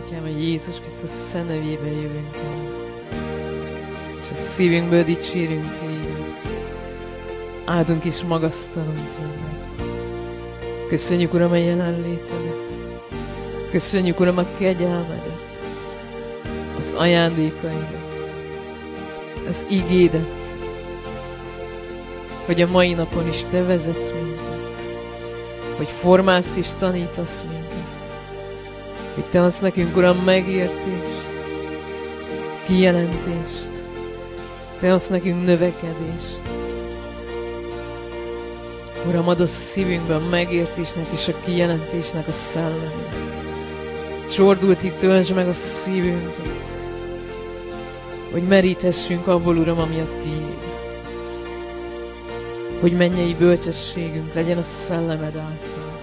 Atyám, hogy Jézus Krisztus szent nevében jövünk el. És a szívünkből dicsérünk Téged. Áldunk és magasztalunk Téged. Köszönjük, Uram, a jelenlétedet. Köszönjük, Uram, a kegyelmedet, az ajándékaidat, az igédet, hogy a mai napon is Te vezetsz minket, hogy formálsz és tanítasz minket, hogy Te adsz nekünk, Uram, megértést, kijelentést, Te adsz nekünk növekedést. Uram, ad a szívünkben a megértésnek és a kijelentésnek a szellemét. Csordultig töltsd meg a szívünket, hogy meríthessünk abból, Uram, ami a Tiéd. Hogy mennyei bölcsességünk legyen a szellemed által.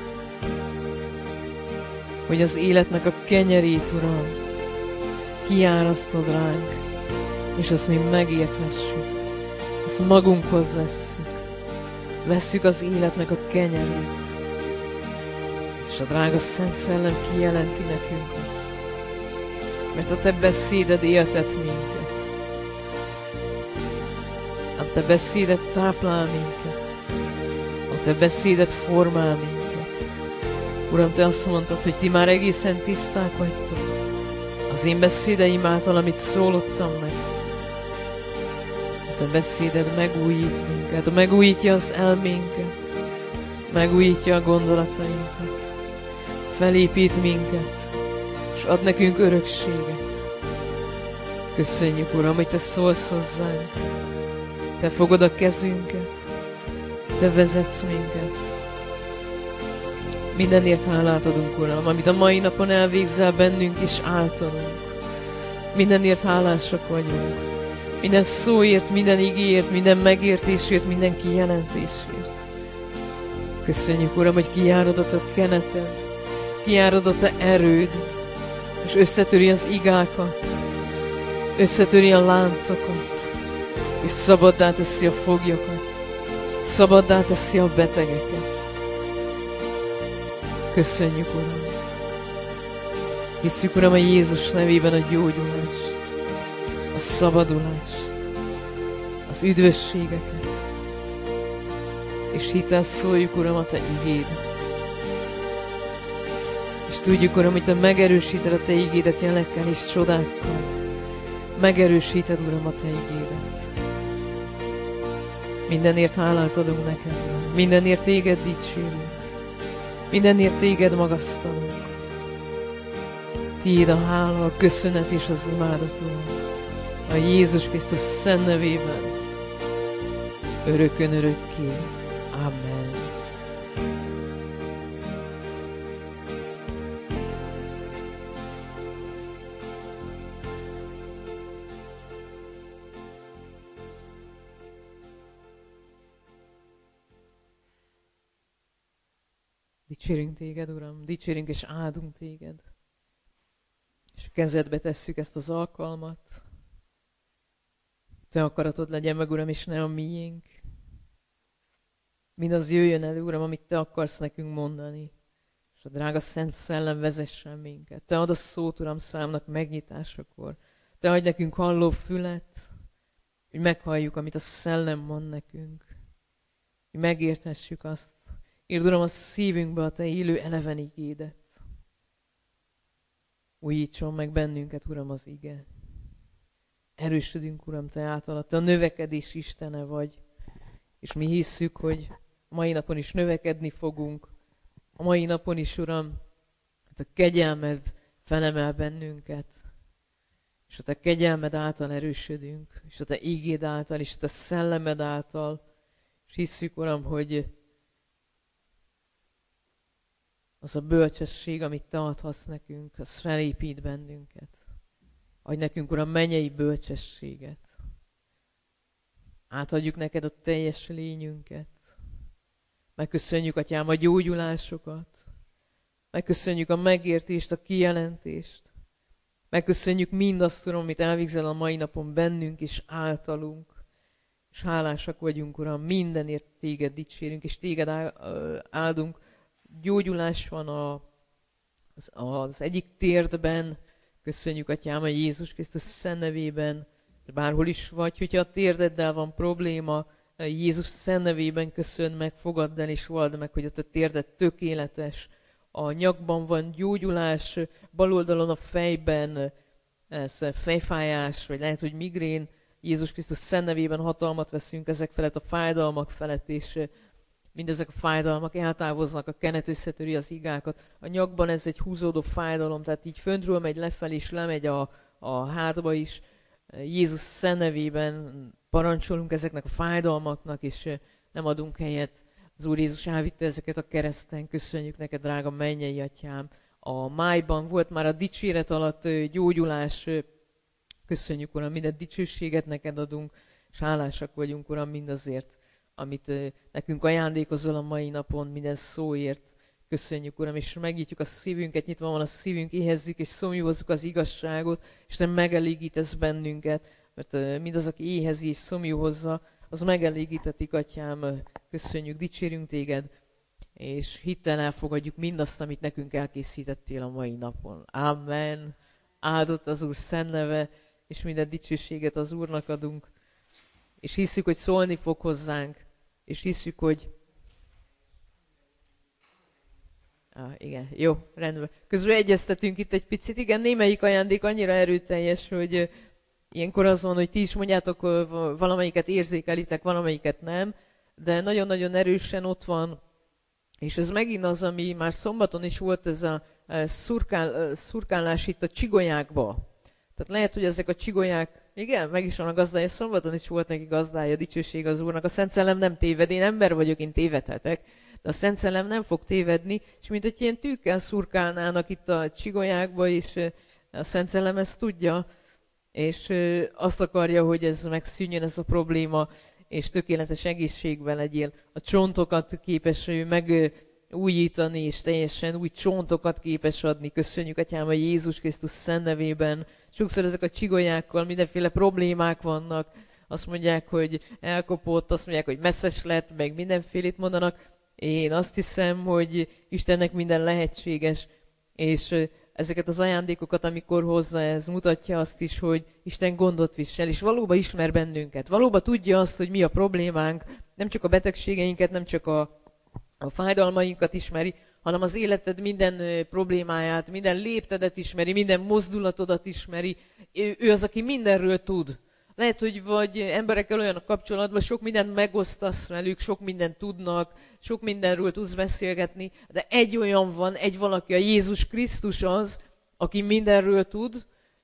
Hogy az életnek a kenyerét, Uram, kiárasztod ránk, és azt mi megérthessük, azt magunkhoz vesszük. Vesszük az életnek a kenyerét, és a drága Szent Szellem kijelenti nekünk azt. Mert a Te beszéded éltet minket. A Te beszéded táplál minket. A Te beszéded formál minket. Uram, Te azt mondtad, hogy ti már egészen tiszták vagytok. Az én beszédeim által, amit szólottam meg. A Te beszéded megújít minket, megújítja az elménket, megújítja a gondolatainkat, felépít minket, és ad nekünk örökséget. Köszönjük, Uram, hogy Te szólsz hozzánk, Te fogod a kezünket, Te vezetsz minket. Mindenért hálát adunk, Uram, amit a mai napon elvégzel bennünk és általunk. Mindenért hálásak vagyunk. Minden szóért, minden igéért, minden megértésért, minden kijelentésért. Köszönjük, Uram, hogy kiáradott a keneted, kiáradott a erőd, és összetöri az igákat, összetöri a láncokat, és szabaddá teszi a foglyokat, szabaddá teszi a betegeket. Köszönjük, Uram! Hisszük, Uram, a Jézus nevében a gyógyulást, a szabadulást, az üdvösségeket, és hittel szóljuk, Uram, a Te igédet. És tudjuk, Uram, hogy Te megerősíted a Te igédet jelekkel és csodákkal. Megerősíted, Uram, a Te igédet. Mindenért hálát adunk neked, Uram. Mindenért Téged dicsérünk. Mindenért Téged magasztalunk. Tiéd a hála, a köszönet és az imádat, Uram. A Jézus Krisztus szent nevében. Örökön örökké. Amen. Dicsérünk Téged, Uram, dicsérünk és áldunk Téged. És a kezedbe tesszük ezt az alkalmat. Te akaratod legyen meg, Uram, és ne a miénk. Mindaz jöjjön elő, Uram, amit Te akarsz nekünk mondani. És a drága Szent Szellem vezessen minket. Te ad a szót, Uram, számnak megnyitásakor. Te adj nekünk halló fület, hogy meghalljuk, amit a Szellem mond nekünk. Hogy megérthessük azt. Írd, Uram, a szívünkbe a Te élő eleven igédet. Újítson meg bennünket, Uram, az ige. Erősödünk, Uram, Te által. Te a növekedés Istene vagy. És mi hisszük, hogy a mai napon is növekedni fogunk. A mai napon is, Uram, a kegyelmed felemel bennünket. És a Te kegyelmed által erősödünk. És a Te igéd által, és a Te szellemed által. És hisszük, Uram, hogy az a bölcsesség, amit Te adhatsz nekünk, az felépít bennünket. Adj nekünk, Uram, mennyei bölcsességet. Átadjuk neked a teljes lényünket. Megköszönjük, Atyám, a gyógyulásokat. Megköszönjük a megértést, a kijelentést. Megköszönjük mindazt, Uram, amit elvégzel a mai napon bennünk és általunk. És hálásak vagyunk, Uram, mindenért Téged dicsérünk, és Téged áldunk. Gyógyulás van az egyik térdben, Köszönjük, Atyám, a Jézus Krisztus szent nevében, bárhol is vagy, hogyha a térdeddel van probléma, Jézus szent nevében köszönd meg, fogadd el és vald meg, hogy a te térded tökéletes. A nyakban van gyógyulás, bal oldalon a fejben ez fejfájás, vagy lehet, hogy migrén. Jézus Krisztus szent nevében hatalmat veszünk ezek felett, a fájdalmak felett, és mindezek a fájdalmak eltávoznak, a kenet összetöri az igákat. A nyakban ez egy húzódó fájdalom, tehát így föntről megy lefelé, és lemegy a hátba is. Jézus szent nevében parancsolunk ezeknek a fájdalmaknak, és nem adunk helyet. Az Úr Jézus elvitte ezeket a kereszten. Köszönjük neked, drága mennyei Atyám. A májban volt már a dicséret alatt gyógyulás. Köszönjük, Uram, minden dicsőséget neked adunk, és hálásak vagyunk, Uram, mindazért, amit nekünk ajándékozol a mai napon, minden szóért. Köszönjük, Uram, és megnyitjuk a szívünket, nyitva van a szívünk, éhezzük és szomjúhozzuk az igazságot, és te megelégítesz bennünket, mert mindaz, aki éhezi és szomjúhozza, az megelégítetik, Atyám. Köszönjük, dicsérünk téged, és hittel elfogadjuk mindazt, amit nekünk elkészítettél a mai napon. Amen. Áldott az Úr szent neve, és minden dicsőséget az Úrnak adunk, és hiszük, hogy szólni fog hozzánk, és hiszük, hogy... Igen, jó, rendben. Közben egyeztetünk itt egy picit. Igen, némelyik ajándék annyira erőteljes, hogy ilyenkor az van, hogy ti is mondjátok, valamelyiket érzékelitek, valamelyiket nem, de nagyon-nagyon erősen ott van, és ez megint az, ami már szombaton is volt, ez a szurkálás itt a csigolyákba. Tehát lehet, hogy ezek a csigolyák, igen, meg is van a gazdája, szombaton is volt neki gazdája, dicsőség az Úrnak. A Szent Szellem nem téved, én ember vagyok, én tévedhetek, de a Szent Szellem nem fog tévedni, és mint hogy ilyen tűkkel szurkálnának itt a csigolyákba, és a Szent Szellem ezt tudja, és azt akarja, hogy ez megszűnjön, ez a probléma, és tökéletes egészségben legyél. A csontokat képes ő megújítani, és teljesen új csontokat képes adni. Köszönjük, Atyám, a Jézus Krisztus szent nevében. Sokszor ezek a csigolyákkal mindenféle problémák vannak. Azt mondják, hogy elkopott, azt mondják, hogy messzes lett, meg mindenfélét mondanak. Én azt hiszem, hogy Istennek minden lehetséges, és ezeket az ajándékokat, amikor hozza, ez mutatja azt is, hogy Isten gondot visel, és valóban ismer bennünket. Valóban tudja azt, hogy mi a problémánk, nem csak a betegségeinket, nem csak a fájdalmainkat ismeri, hanem az életed minden problémáját, minden léptedet ismeri, minden mozdulatodat ismeri. Ő az, aki mindenről tud. Lehet, hogy vagy emberekkel olyan a kapcsolatban, sok mindent megosztasz velük, sok mindent tudnak, sok mindenről tudsz beszélgetni, de egy olyan van, egy valaki, a Jézus Krisztus az, aki mindenről tud,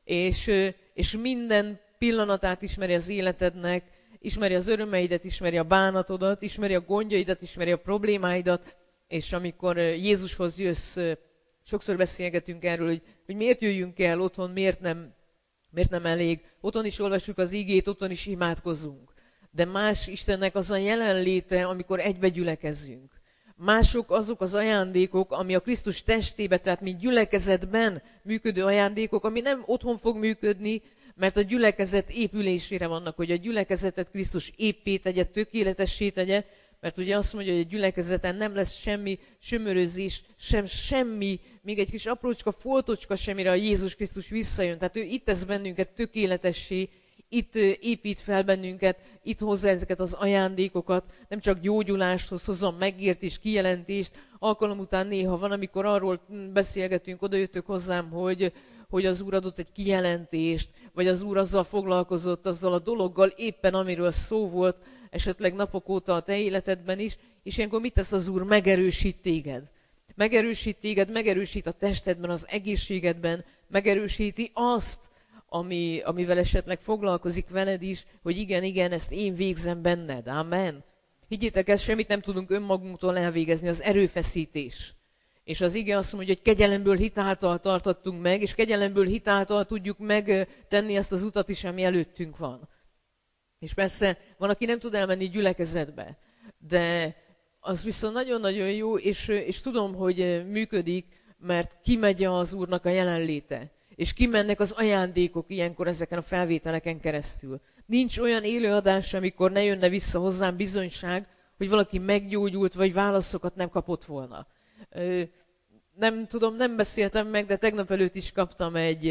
és minden pillanatát ismeri az életednek, ismeri az örömeidet, ismeri a bánatodat, ismeri a gondjaidat, ismeri a problémáidat, és amikor Jézushoz jössz, sokszor beszélgetünk erről, hogy miért jöjjünk el otthon, miért nem elég. Otthon is olvassuk az igét, otthon is imádkozunk. De más Istennek az a jelenléte, amikor egybe gyülekezünk. Mások azok az ajándékok, ami a Krisztus testébe, tehát mint gyülekezetben működő ajándékok, ami nem otthon fog működni, mert a gyülekezet épülésére vannak, hogy a gyülekezetet Krisztus éppé tegye, tökéletessé tegye, mert ugye azt mondja, hogy a gyülekezeten nem lesz semmi sömörözés, semmi, még egy kis aprócska, foltocska semmire, a Jézus Krisztus visszajön. Tehát ő itt tesz bennünket tökéletessé, itt épít fel bennünket, itt hozza ezeket az ajándékokat, nem csak gyógyuláshoz hozza megértést, kijelentést. Alkalom után néha van, amikor arról beszélgetünk, odajöttök hozzám, hogy az Úr adott egy kijelentést, vagy az Úr azzal foglalkozott, azzal a dologgal éppen, amiről szó volt, esetleg napok óta a te életedben is, és ilyenkor mit tesz az Úr? Megerősít téged. Megerősít téged, megerősít a testedben, az egészségedben, megerősíti azt, amivel esetleg foglalkozik veled is, hogy igen, ezt én végzem benned. Amen. Higgyétek, ezt semmit nem tudunk önmagunktól elvégezni, az erőfeszítés. És az ige azt mondja, hogy kegyelemből hitáltal tartottunk meg, és kegyelemből hitáltal tudjuk megtenni ezt az utat is, ami előttünk van. És persze van, aki nem tud elmenni gyülekezetbe, de az viszont nagyon-nagyon jó, és tudom, hogy működik, mert kimegy az Úrnak a jelenléte, és kimennek az ajándékok ilyenkor ezeken a felvételeken keresztül. Nincs olyan élőadás, amikor ne jönne vissza hozzám bizonyság, hogy valaki meggyógyult, vagy válaszokat nem kapott volna. Nem tudom, nem beszéltem meg, de tegnap előtt is kaptam egy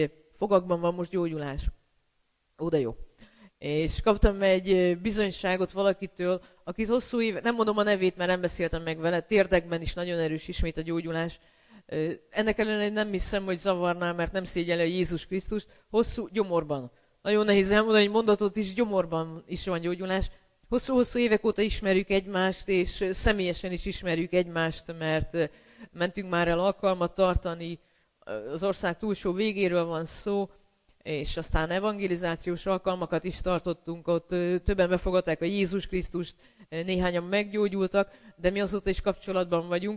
fogakban van most gyógyulás. Ó, de jó. És kaptam egy bizonyságot valakitől, akit hosszú éve, nem mondom a nevét, mert nem beszéltem meg vele, térdekben is nagyon erős ismét a gyógyulás. Ennek ellenére nem hiszem, hogy zavarná, mert nem szégyeli a Jézus Krisztust, hosszú gyomorban. Nagyon nehéz elmondani egy mondatot is, gyomorban is van gyógyulás. Hosszú-hosszú évek óta ismerjük egymást, és személyesen is ismerjük egymást, mert mentünk már el alkalmat tartani, az ország túlsó végéről van szó, és aztán evangelizációs alkalmakat is tartottunk, ott többen befogadták a Jézus Krisztust, néhányan meggyógyultak, de mi azóta is kapcsolatban vagyunk,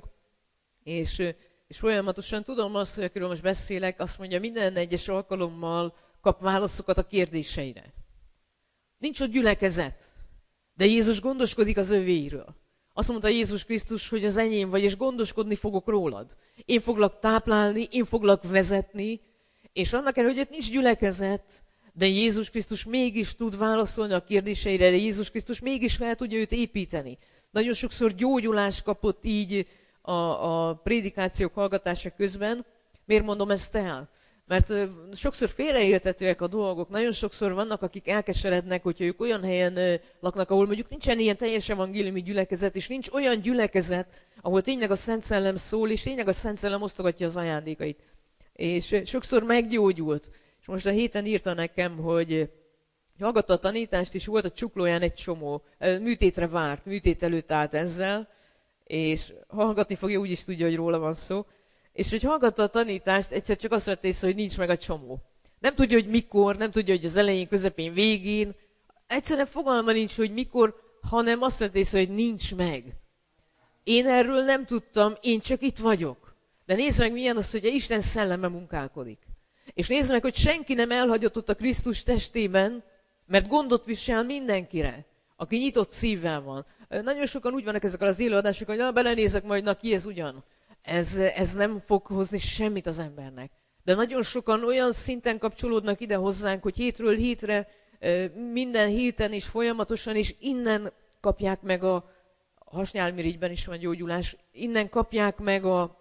és folyamatosan tudom azt, hogy akiről most beszélek, azt mondja, minden egyes alkalommal kap válaszokat a kérdéseire. Nincs ott gyülekezet, de Jézus gondoskodik az övéiről. Azt mondta Jézus Krisztus, hogy az enyém vagy, és gondoskodni fogok rólad. Én foglak táplálni, én foglak vezetni, és annak ellenére, hogy itt nincs gyülekezet, de Jézus Krisztus mégis tud válaszolni a kérdéseire, de Jézus Krisztus mégis fel tudja őt építeni. Nagyon sokszor gyógyulást kapott így a prédikációk hallgatása közben. Miért mondom ezt el? Mert sokszor félreértetőek a dolgok. Nagyon sokszor vannak, akik elkeserednek, hogyha ők olyan helyen laknak, ahol mondjuk nincsen ilyen teljes evangéliumi gyülekezet, és nincs olyan gyülekezet, ahol tényleg a Szent Szellem szól, és tényleg a Szent Szellem osztogatja az ajándékait. És sokszor meggyógyult. És most a héten írta nekem, hogy hallgatta a tanítást, és volt a csuklóján egy csomó. Műtétre várt, műtét előtt állt ezzel, és hallgatni fogja, úgyis tudja, hogy róla van szó. És hogy hallgatta a tanítást, egyszer csak azt vett észre, hogy nincs meg a csomó. Nem tudja, hogy mikor, nem tudja, hogy az elején, közepén, végén. Egyszerűen fogalma nincs, hogy mikor, hanem azt vett észre, hogy nincs meg. Én erről nem tudtam, én csak itt vagyok. De nézd meg, milyen az, hogy Isten szelleme munkálkodik. És nézd meg, hogy senki nem elhagyatott a Krisztus testében, mert gondot visel mindenkire, aki nyitott szívvel van. Nagyon sokan úgy vannak ezek az élőadások, hogy belenézek majd, na ki ez ugyan. Ez nem fog hozni semmit az embernek. De nagyon sokan olyan szinten kapcsolódnak ide hozzánk, hogy hétről hétre, minden héten is folyamatosan, és innen kapják meg a hasnyálmirigyben is van gyógyulás, innen kapják meg a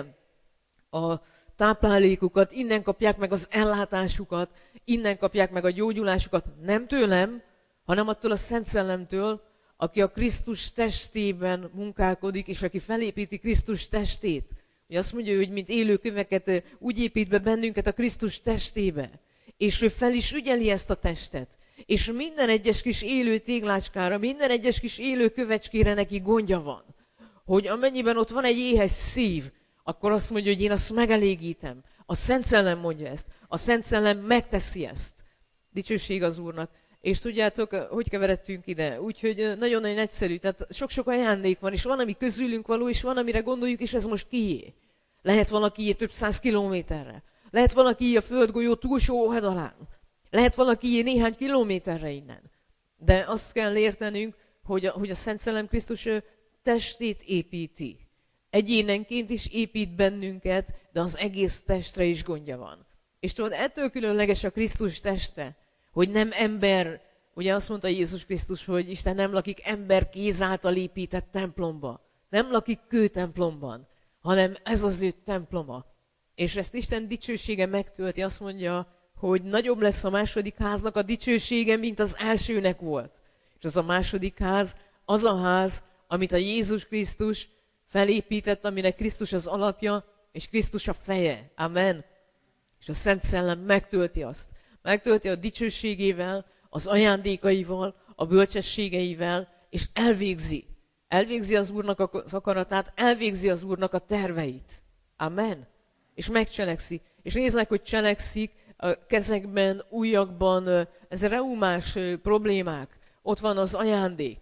táplálékukat, innen kapják meg az ellátásukat, innen kapják meg a gyógyulásukat, nem tőlem, hanem attól a Szent Szellemtől, aki a Krisztus testében munkálkodik, és aki felépíti Krisztus testét. Ugye azt mondja, hogy mint élő köveket úgy épít be bennünket a Krisztus testébe, és ő fel is ügyeli ezt a testet. És minden egyes kis élő téglácskára, minden egyes kis élő kövecskére neki gondja van. Hogy amennyiben ott van egy éhes szív, akkor azt mondja, hogy én azt megelégítem. A Szent Szellem mondja ezt. A Szent Szellem megteszi ezt. Dicsőség az Úrnak. És tudjátok, hogy keveredtünk ide? Úgyhogy nagyon-nagyon egyszerű. Tehát sok-sok ajándék van, és van, ami közülünk való, és van, amire gondoljuk, és ez most kié. Lehet valakié több 100 kilométerre. Lehet valakié a földgolyó túlsó oldalán. Lehet valakié néhány kilométerre innen. De azt kell értenünk, hogy a Szent Szellem Krisztus testét építi. Egyénenként is épít bennünket, de az egész testre is gondja van. És tudod, ettől különleges a Krisztus teste, hogy nem ember, ugye azt mondta Jézus Krisztus, hogy Isten nem lakik ember kéz által épített templomba. Nem lakik kőtemplomban, hanem ez az ő temploma. És ezt Isten dicsősége megtölti, azt mondja, hogy nagyobb lesz a második háznak a dicsősége, mint az elsőnek volt. És az a második ház, az a ház, amit a Jézus Krisztus felépített, aminek Krisztus az alapja, és Krisztus a feje. Amen. És a Szent Szellem megtölti azt. Megtölti a dicsőségével, az ajándékaival, a bölcsességeivel, és elvégzi. Elvégzi az Úrnak az akaratát, elvégzi az Úrnak a terveit. Amen. És megcselekszi. És nézd meg, hogy cselekszik a kezekben, ujjakban, ez reumás problémák. Ott van az ajándék.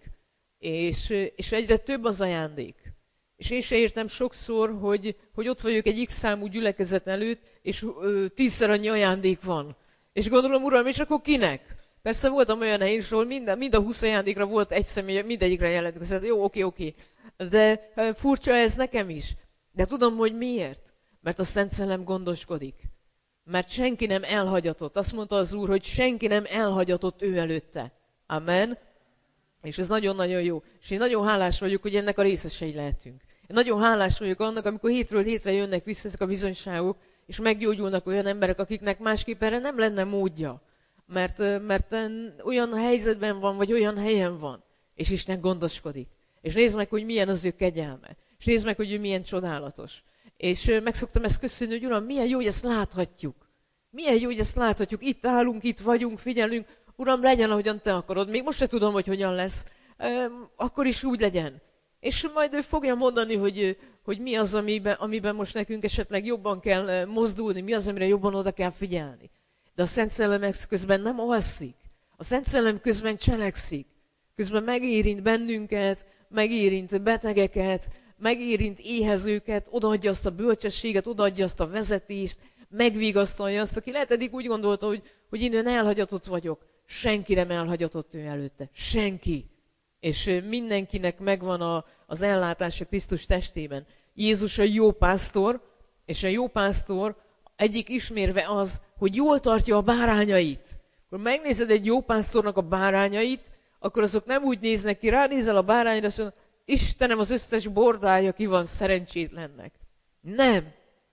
És egyre több az ajándék. És én se értem sokszor, hogy ott vagyok egy X számú gyülekezet előtt, és 10-szer annyi ajándék van. És gondolom, Uram, és akkor kinek? Persze voltam olyan helyen is, ahol mind a 20 ajándékra volt egy személy, mindegyikre jelentkezett. Jó, oké. De furcsa ez nekem is. De tudom, hogy miért. Mert a Szent Szellem gondoskodik. Mert senki nem elhagyatott. Azt mondta az Úr, hogy senki nem elhagyatott ő előtte. Amen. És ez nagyon-nagyon jó. És én nagyon hálás vagyok, hogy ennek a részesei lehetünk. Én nagyon hálás vagyok annak, amikor hétről hétre jönnek vissza ezek a bizonyságok, és meggyógyulnak olyan emberek, akiknek másképp erre nem lenne módja. Mert olyan helyzetben van, vagy olyan helyen van, és Isten gondoskodik. És nézd meg, hogy milyen az ő kegyelme. És nézd meg, hogy ő milyen csodálatos. És meg szoktam ezt köszönni, hogy Uram, milyen jó, hogy ezt láthatjuk. Milyen jó, hogy ezt láthatjuk. Itt állunk, itt vagyunk, figyelünk. Uram, legyen, ahogyan te akarod. Még most se tudom, hogy hogyan lesz. Akkor is úgy legyen. És majd ő fogja mondani, hogy mi az, amiben most nekünk esetleg jobban kell mozdulni, mi az, amire jobban oda kell figyelni. De a Szent Szellem közben nem alszik. A Szent Szellem közben cselekszik. Közben megérint bennünket, megérint betegeket, megérint éhezőket, odaadja azt a bölcsességet, odaadja azt a vezetést, megvigasztalja azt, aki lehet eddig úgy gondolta, hogy én elhagyatott vagyok. Senki nem elhagyatott ő előtte. Senki. És mindenkinek megvan az ellátása Krisztus testében. Jézus a jó pásztor, és a jó pásztor egyik ismérve az, hogy jól tartja a bárányait. Akkor megnézed egy jó pásztornak a bárányait, akkor azok nem úgy néznek ki, ránézel a bárányra, azt mondod, Istenem, az összes bordája ki van szerencsétlennek. Nem.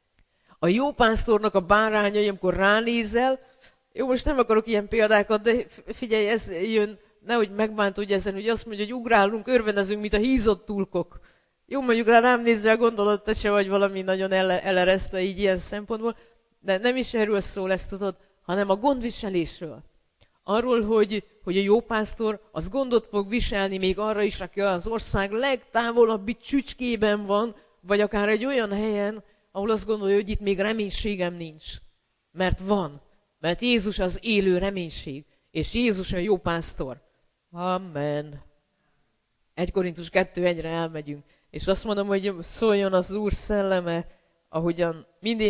A jó pásztornak a bárányai, amikor ránézel, jó, most nem akarok ilyen példákat, de figyelj, ez jön, nehogy megbántodj ezen, hogy azt mondja, hogy ugrálunk, örvendezünk, mint a hízott tulkok. Jó, mondjuk rám nézzel, gondolod, te se vagy valami nagyon eleresztve így ilyen szempontból, de nem is erről szól, ezt tudod, hanem a gondviselésről. Arról, hogy a jó pásztor az gondot fog viselni még arra is, aki az ország legtávolabbi csücskében van, vagy akár egy olyan helyen, ahol azt gondolja, hogy itt még reménységem nincs. Mert van. Mert Jézus az élő reménység. És Jézus a jó pásztor. Amen. 1 Korintus 2:1-re elmegyünk. És azt mondom, hogy szóljon az Úr szelleme, ahogyan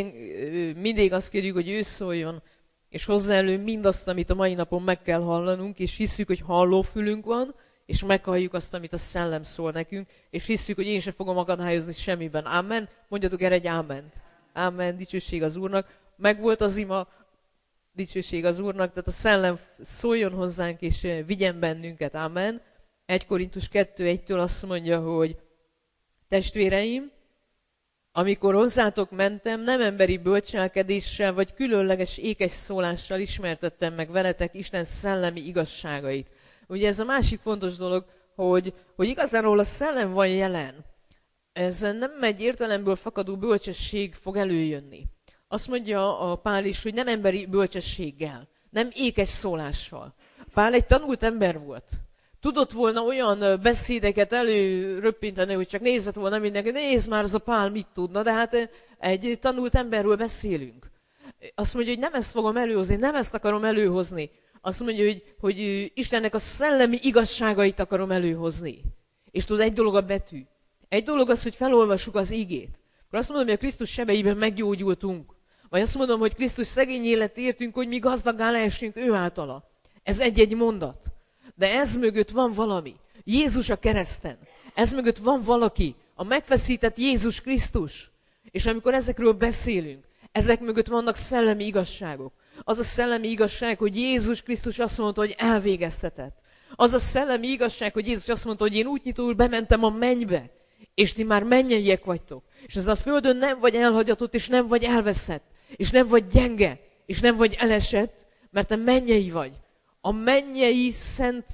mindig azt kérjük, hogy ő szóljon, és hozzá elő mindazt, amit a mai napon meg kell hallanunk, és hiszük, hogy hallófülünk van, és meghalljuk azt, amit a szellem szól nekünk, és hiszük, hogy én sem fogom akadályozni semmiben. Amen. Mondjatok erre egy áment. Amen. Dicsőség az Úrnak. Megvolt az ima, dicsőség az Úrnak, tehát a szellem szóljon hozzánk, és vigyen bennünket. Amen. 1 Korintus 2:1-től azt mondja, hogy testvéreim, amikor hozzátok mentem, nem emberi bölcselkedéssel, vagy különleges ékes szólással ismertettem meg veletek Isten szellemi igazságait. Ugye ez a másik fontos dolog, hogy igazából a szellem van jelen. Ez nem egy értelemből fakadó bölcsesség fog előjönni. Azt mondja a Pál is, hogy nem emberi bölcsességgel, nem ékes szólással. Pál egy tanult ember volt. Tudott volna olyan beszédeket előröppinteni, hogy csak nézett volna mindenki, nézd már, az a Pál mit tudna, de hát egy tanult emberről beszélünk. Azt mondja, hogy nem ezt fogom előhozni, nem ezt akarom előhozni. Azt mondja, hogy Istennek a szellemi igazságait akarom előhozni. És tudod, egy dolog a betű. Egy dolog az, hogy felolvassuk az igét. Akkor azt mondom, hogy a Krisztus sebeiben meggyógyultunk. Vagy azt mondom, hogy Krisztus szegény élet értünk, hogy mi gazdaggá lehessünk ő általa. Ez egy-egy mondat. De ez mögött van valami. Jézus a kereszten. Ez mögött van valaki. A megfeszített Jézus Krisztus. És amikor ezekről beszélünk, ezek mögött vannak szellemi igazságok. Az a szellemi igazság, hogy Jézus Krisztus azt mondta, hogy elvégeztetett. Az a szellemi igazság, hogy Jézus azt mondta, hogy én útnyitóul bementem a mennybe, és ti már mennyeiek vagytok. És ez a földön nem vagy elhagyatott, és nem vagy elveszett, és nem vagy gyenge, és nem vagy elesett, mert te mennyei vagy. A mennyei szent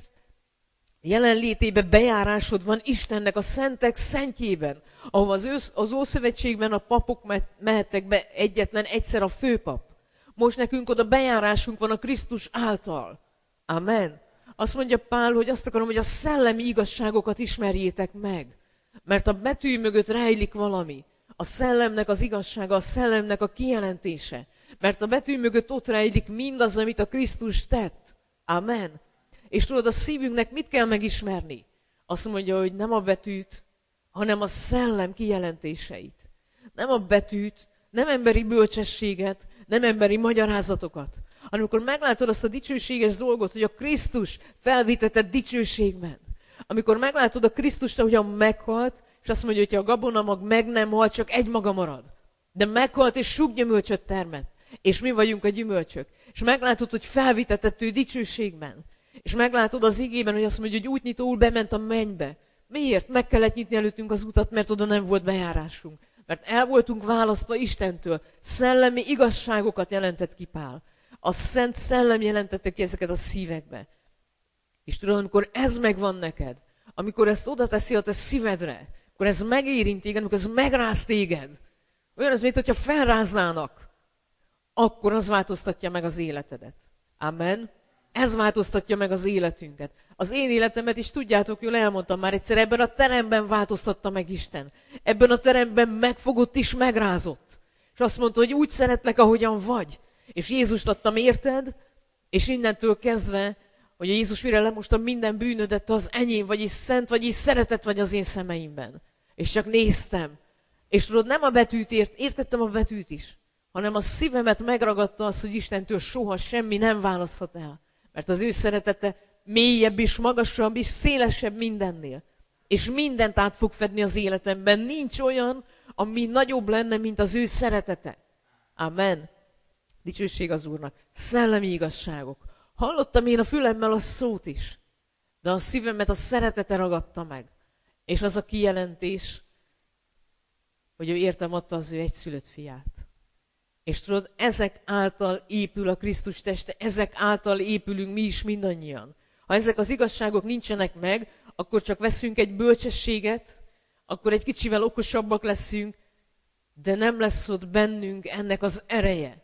jelenlétébe bejárásod van Istennek a szentek szentjében, ahol az Ószövetségben a papok mehettek be egyetlen egyszer a főpap. Most nekünk oda bejárásunk van a Krisztus által. Amen. Azt mondja Pál, hogy azt akarom, hogy a szellemi igazságokat ismerjétek meg. Mert a betű mögött rejlik valami. A szellemnek az igazsága, a szellemnek a kijelentése. Mert a betű mögött ott rejlik mindaz, amit a Krisztus tett. Amen. És tudod, a szívünknek mit kell megismerni? Azt mondja, hogy nem a betűt, hanem a szellem kijelentéseit. Nem a betűt, nem emberi bölcsességet, nem emberi magyarázatokat. Amikor meglátod azt a dicsőséges dolgot, hogy a Krisztus felvitetett dicsőségben. Amikor meglátod a Krisztust, ahogyan meghalt, és azt mondja, hogy a gabonamag meg nem halt, csak egy maga marad. De meghalt és sok gyümölcsöt termett. És mi vagyunk a gyümölcsök. És meglátod, hogy felvitetett ő dicsőségben. És meglátod az igében, hogy azt mondja, hogy útnyitóul bement a mennybe. Miért? Meg kellett nyitni előttünk az utat, mert oda nem volt bejárásunk. Mert el voltunk választva Istentől. Szellemi igazságokat jelentett ki Pál. A Szent Szellem jelentette ki ezeket a szívekbe. És tudod, amikor ez megvan neked, amikor ezt oda teszi a te szívedre, akkor ez megérint téged, amikor ez megráz téged, olyan az, mint hogyha felráznának, akkor az változtatja meg az életedet. Amen. Ez változtatja meg az életünket. Az én életemet is tudjátok, jól elmondtam már egyszer, ebben a teremben változtatta meg Isten. Ebben a teremben megfogott és megrázott. És azt mondta, hogy úgy szeretlek, ahogyan vagy. És Jézust adtam érted, és innentől kezdve, hogy a Jézus vére lemostam minden bűnödet, az enyém, vagyis szent, vagyis szeretet vagy az én szemeimben. És csak néztem. És tudod, nem a betűt értettem a betűt is, hanem a szívemet megragadta az, hogy Istentől soha semmi nem választhat el. Mert az ő szeretete mélyebb és magasabb és szélesebb mindennél. És mindent át fog fedni az életemben. Nincs olyan, ami nagyobb lenne, mint az ő szeretete. Amen. Dicsőség az Úrnak. Szellemi igazságok. Hallottam én a fülemmel a szót is, de a szívemet a szeretete ragadta meg. És az a kijelentés, hogy ő értem adta az ő egyszülött fiát. És tudod, ezek által épül a Krisztus teste, ezek által épülünk mi is mindannyian. Ha ezek az igazságok nincsenek meg, akkor csak veszünk egy bölcsességet, akkor egy kicsivel okosabbak leszünk, de nem lesz ott bennünk ennek az ereje.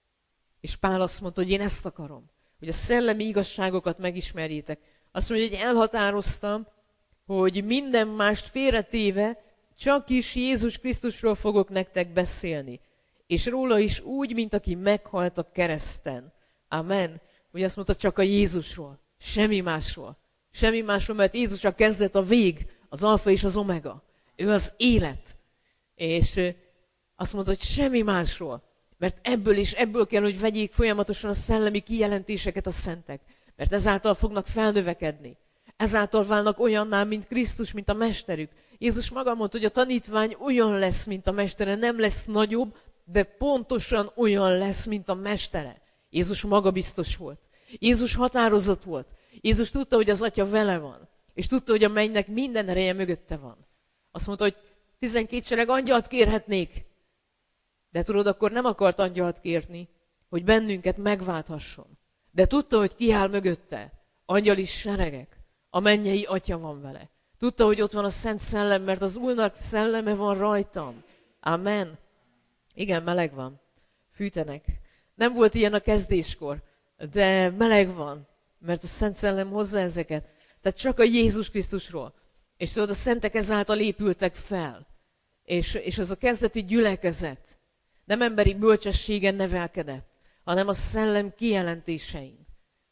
És Pál azt mondta, hogy én ezt akarom, hogy a szellemi igazságokat megismerjétek. Azt mondja, hogy elhatároztam, hogy minden mást félretéve csak is Jézus Krisztusról fogok nektek beszélni. És róla is úgy, mint aki meghalt a kereszten. Amen. Ugye azt mondta, csak a Jézusról. Semmi másról. Semmi másról, mert Jézus a kezdet, a vég, az alfa és az omega. Ő az élet. És azt mondta, hogy semmi másról. Mert ebből kell, hogy vegyék folyamatosan a szellemi kijelentéseket a szentek. Mert ezáltal fognak felnövekedni. Ezáltal válnak olyanná, mint Krisztus, mint a mesterük. Jézus maga mondta, hogy a tanítvány olyan lesz, mint a mestere. Nem lesz nagyobb, de pontosan olyan lesz, mint a mestere. Jézus magabiztos volt. Jézus határozott volt. Jézus tudta, hogy az Atya vele van. És tudta, hogy a mennynek minden ereje mögötte van. Azt mondta, hogy 12 sereg angyalt kérhetnék. De tudod, akkor nem akart angyalt kérni, hogy bennünket megválthasson. De tudta, hogy ki áll mögötte. Angyali seregek. A mennyei Atya van vele. Tudta, hogy ott van a Szent Szellem, mert az Úrnak szelleme van rajtam. Amen. Igen, meleg van. Fűtenek. Nem volt ilyen a kezdéskor, de meleg van, mert a Szent Szellem hozza ezeket. Tehát csak a Jézus Krisztusról. És tudod, a szentek ezáltal épültek fel. És az a kezdeti gyülekezet nem emberi bölcsességen nevelkedett, hanem a szellem kijelentésein.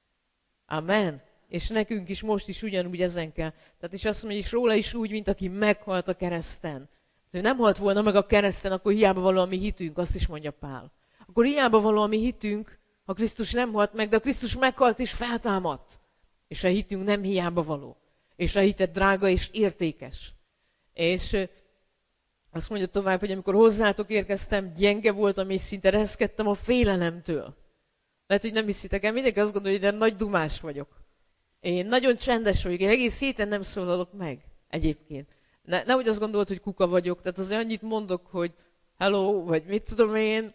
Amen. És nekünk is most is ugyanúgy ezen kell. Tehát is azt mondja, és róla is úgy, mint aki meghalt a kereszten. Ha nem halt volna meg a kereszten, akkor hiába való a mi hitünk, azt is mondja Pál. Akkor hiába való a mi hitünk, ha Krisztus nem halt meg, de a Krisztus meghalt és feltámadt. És a hitünk nem hiába való. És a hited drága és értékes. És azt mondja tovább, hogy amikor hozzátok érkeztem, gyenge voltam és szinte reszkedtem a félelemtől. Lehet, hogy nem hiszitek el, mindenki azt gondolja, hogy én nagy dumás vagyok. Én nagyon csendes vagyok, én egész héten nem szólalok meg egyébként. Nehogy azt gondolod, hogy kuka vagyok, tehát azért annyit mondok, hogy hello, vagy mit tudom én.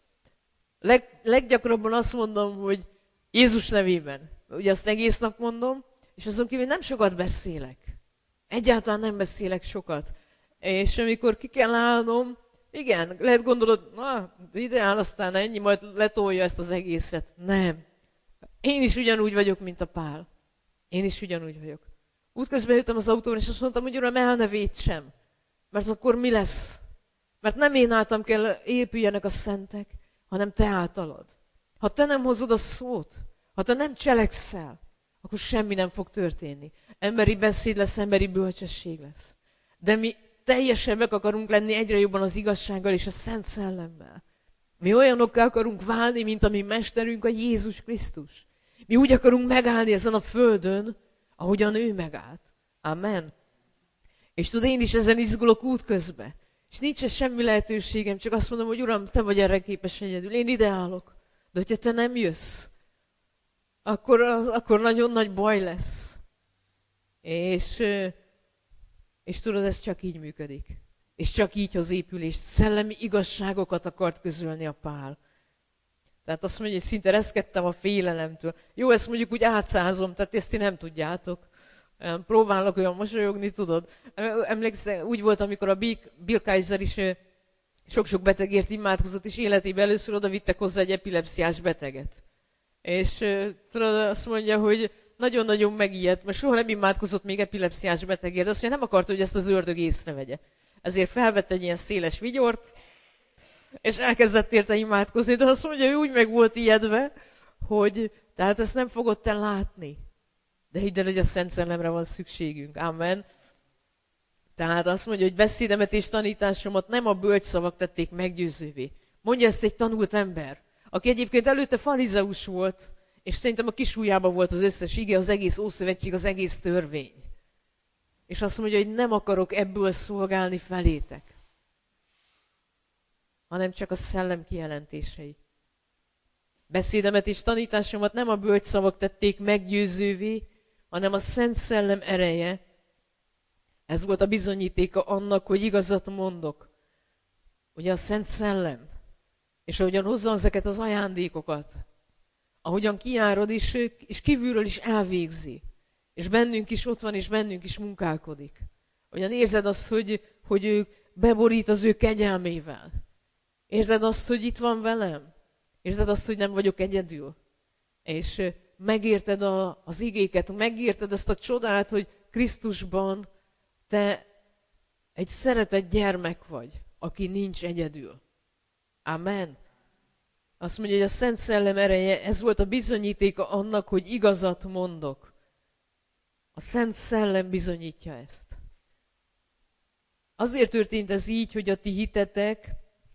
Leggyakrabban azt mondom, hogy Jézus nevében. Ugye azt egész nap mondom, és azon kívül nem sokat beszélek. Egyáltalán nem beszélek sokat. És amikor ki kell állnom, igen, lehet gondolod, na, ideál, aztán ennyi, majd letolja ezt az egészet. Nem. Én is ugyanúgy vagyok, mint a Pál. Én is ugyanúgy vagyok. Útközben jöttem az autóban, és azt mondtam, hogy Uram, el ne vétsem. Mert akkor mi lesz? Mert nem én általam kell épüljenek a szentek, hanem te általad. Ha te nem hozod a szót, ha te nem cselekszel, akkor semmi nem fog történni. Emberi beszéd lesz, emberi bölcsesség lesz. De mi teljesebbek akarunk lenni egyre jobban az igazsággal és a Szent Szellemmel. Mi olyanokká akarunk válni, mint a mi mesterünk, a Jézus Krisztus. Mi úgy akarunk megállni ezen a földön, ahogyan ő megállt. Amen. És tudod, én is ezen izgulok útközben. És nincs semmi lehetőségem, csak azt mondom, hogy Uram, te vagy erre képes egyedül. Én ide állok. De hogyha te nem jössz, akkor nagyon nagy baj lesz. És tudod, ez csak így működik. És csak így hoz épülést. Szellemi igazságokat akart közölni a Pál. Tehát azt mondja, hogy szinte reszkedtem a félelemtől. Jó, ezt mondjuk úgy átszázom, tehát ezt ti nem tudjátok. Próbálok olyan mosolyogni, tudod. Emlékszem, úgy volt, amikor a Bill Kaiser is sok-sok betegért imádkozott, és életében először oda vittek hozzá egy epilepsziás beteget. És tudod, azt mondja, hogy nagyon-nagyon megijedt, mert soha nem imádkozott még epilepsziás betegért, de azt mondja, nem akarta, hogy ezt az ördög észrevegye. Ezért felvett egy ilyen széles vigyort, és elkezdett érte imádkozni, de azt mondja, hogy úgy meg volt ijedve, hogy tehát ezt nem fogod te látni. De hidd el, hogy a Szent Szellemre van szükségünk. Amen. Tehát azt mondja, hogy beszédemet és tanításomat nem a bölcsszavak tették meggyőzővé. Mondja ezt egy tanult ember, aki egyébként előtte farizeus volt, és szerintem a kis ujjában volt az összes ige, az egész Ószövetség, az egész törvény. És azt mondja, hogy nem akarok ebből szolgálni felétek, hanem csak a szellem kijelentései. Beszédemet és tanításomat nem a bölcsszavak tették meggyőzővé, hanem a Szent Szellem ereje. Ez volt a bizonyítéka annak, hogy igazat mondok. Ugye a Szent Szellem, és ahogyan hozza ezeket az ajándékokat, ahogyan kijárod, és kívülről is elvégzi. És bennünk is ott van, és bennünk is munkálkodik. Hogyan érzed azt, hogy ő beborít az ő kegyelmével. Érzed azt, hogy itt van velem. Érzed azt, hogy nem vagyok egyedül. És megérted az igéket, megérted ezt a csodát, hogy Krisztusban te egy szeretett gyermek vagy, aki nincs egyedül. Amen. Azt mondja, hogy a Szent Szellem ereje, ez volt a bizonyítéka annak, hogy igazat mondok. A Szent Szellem bizonyítja ezt. Azért történt ez így, hogy a ti hitetek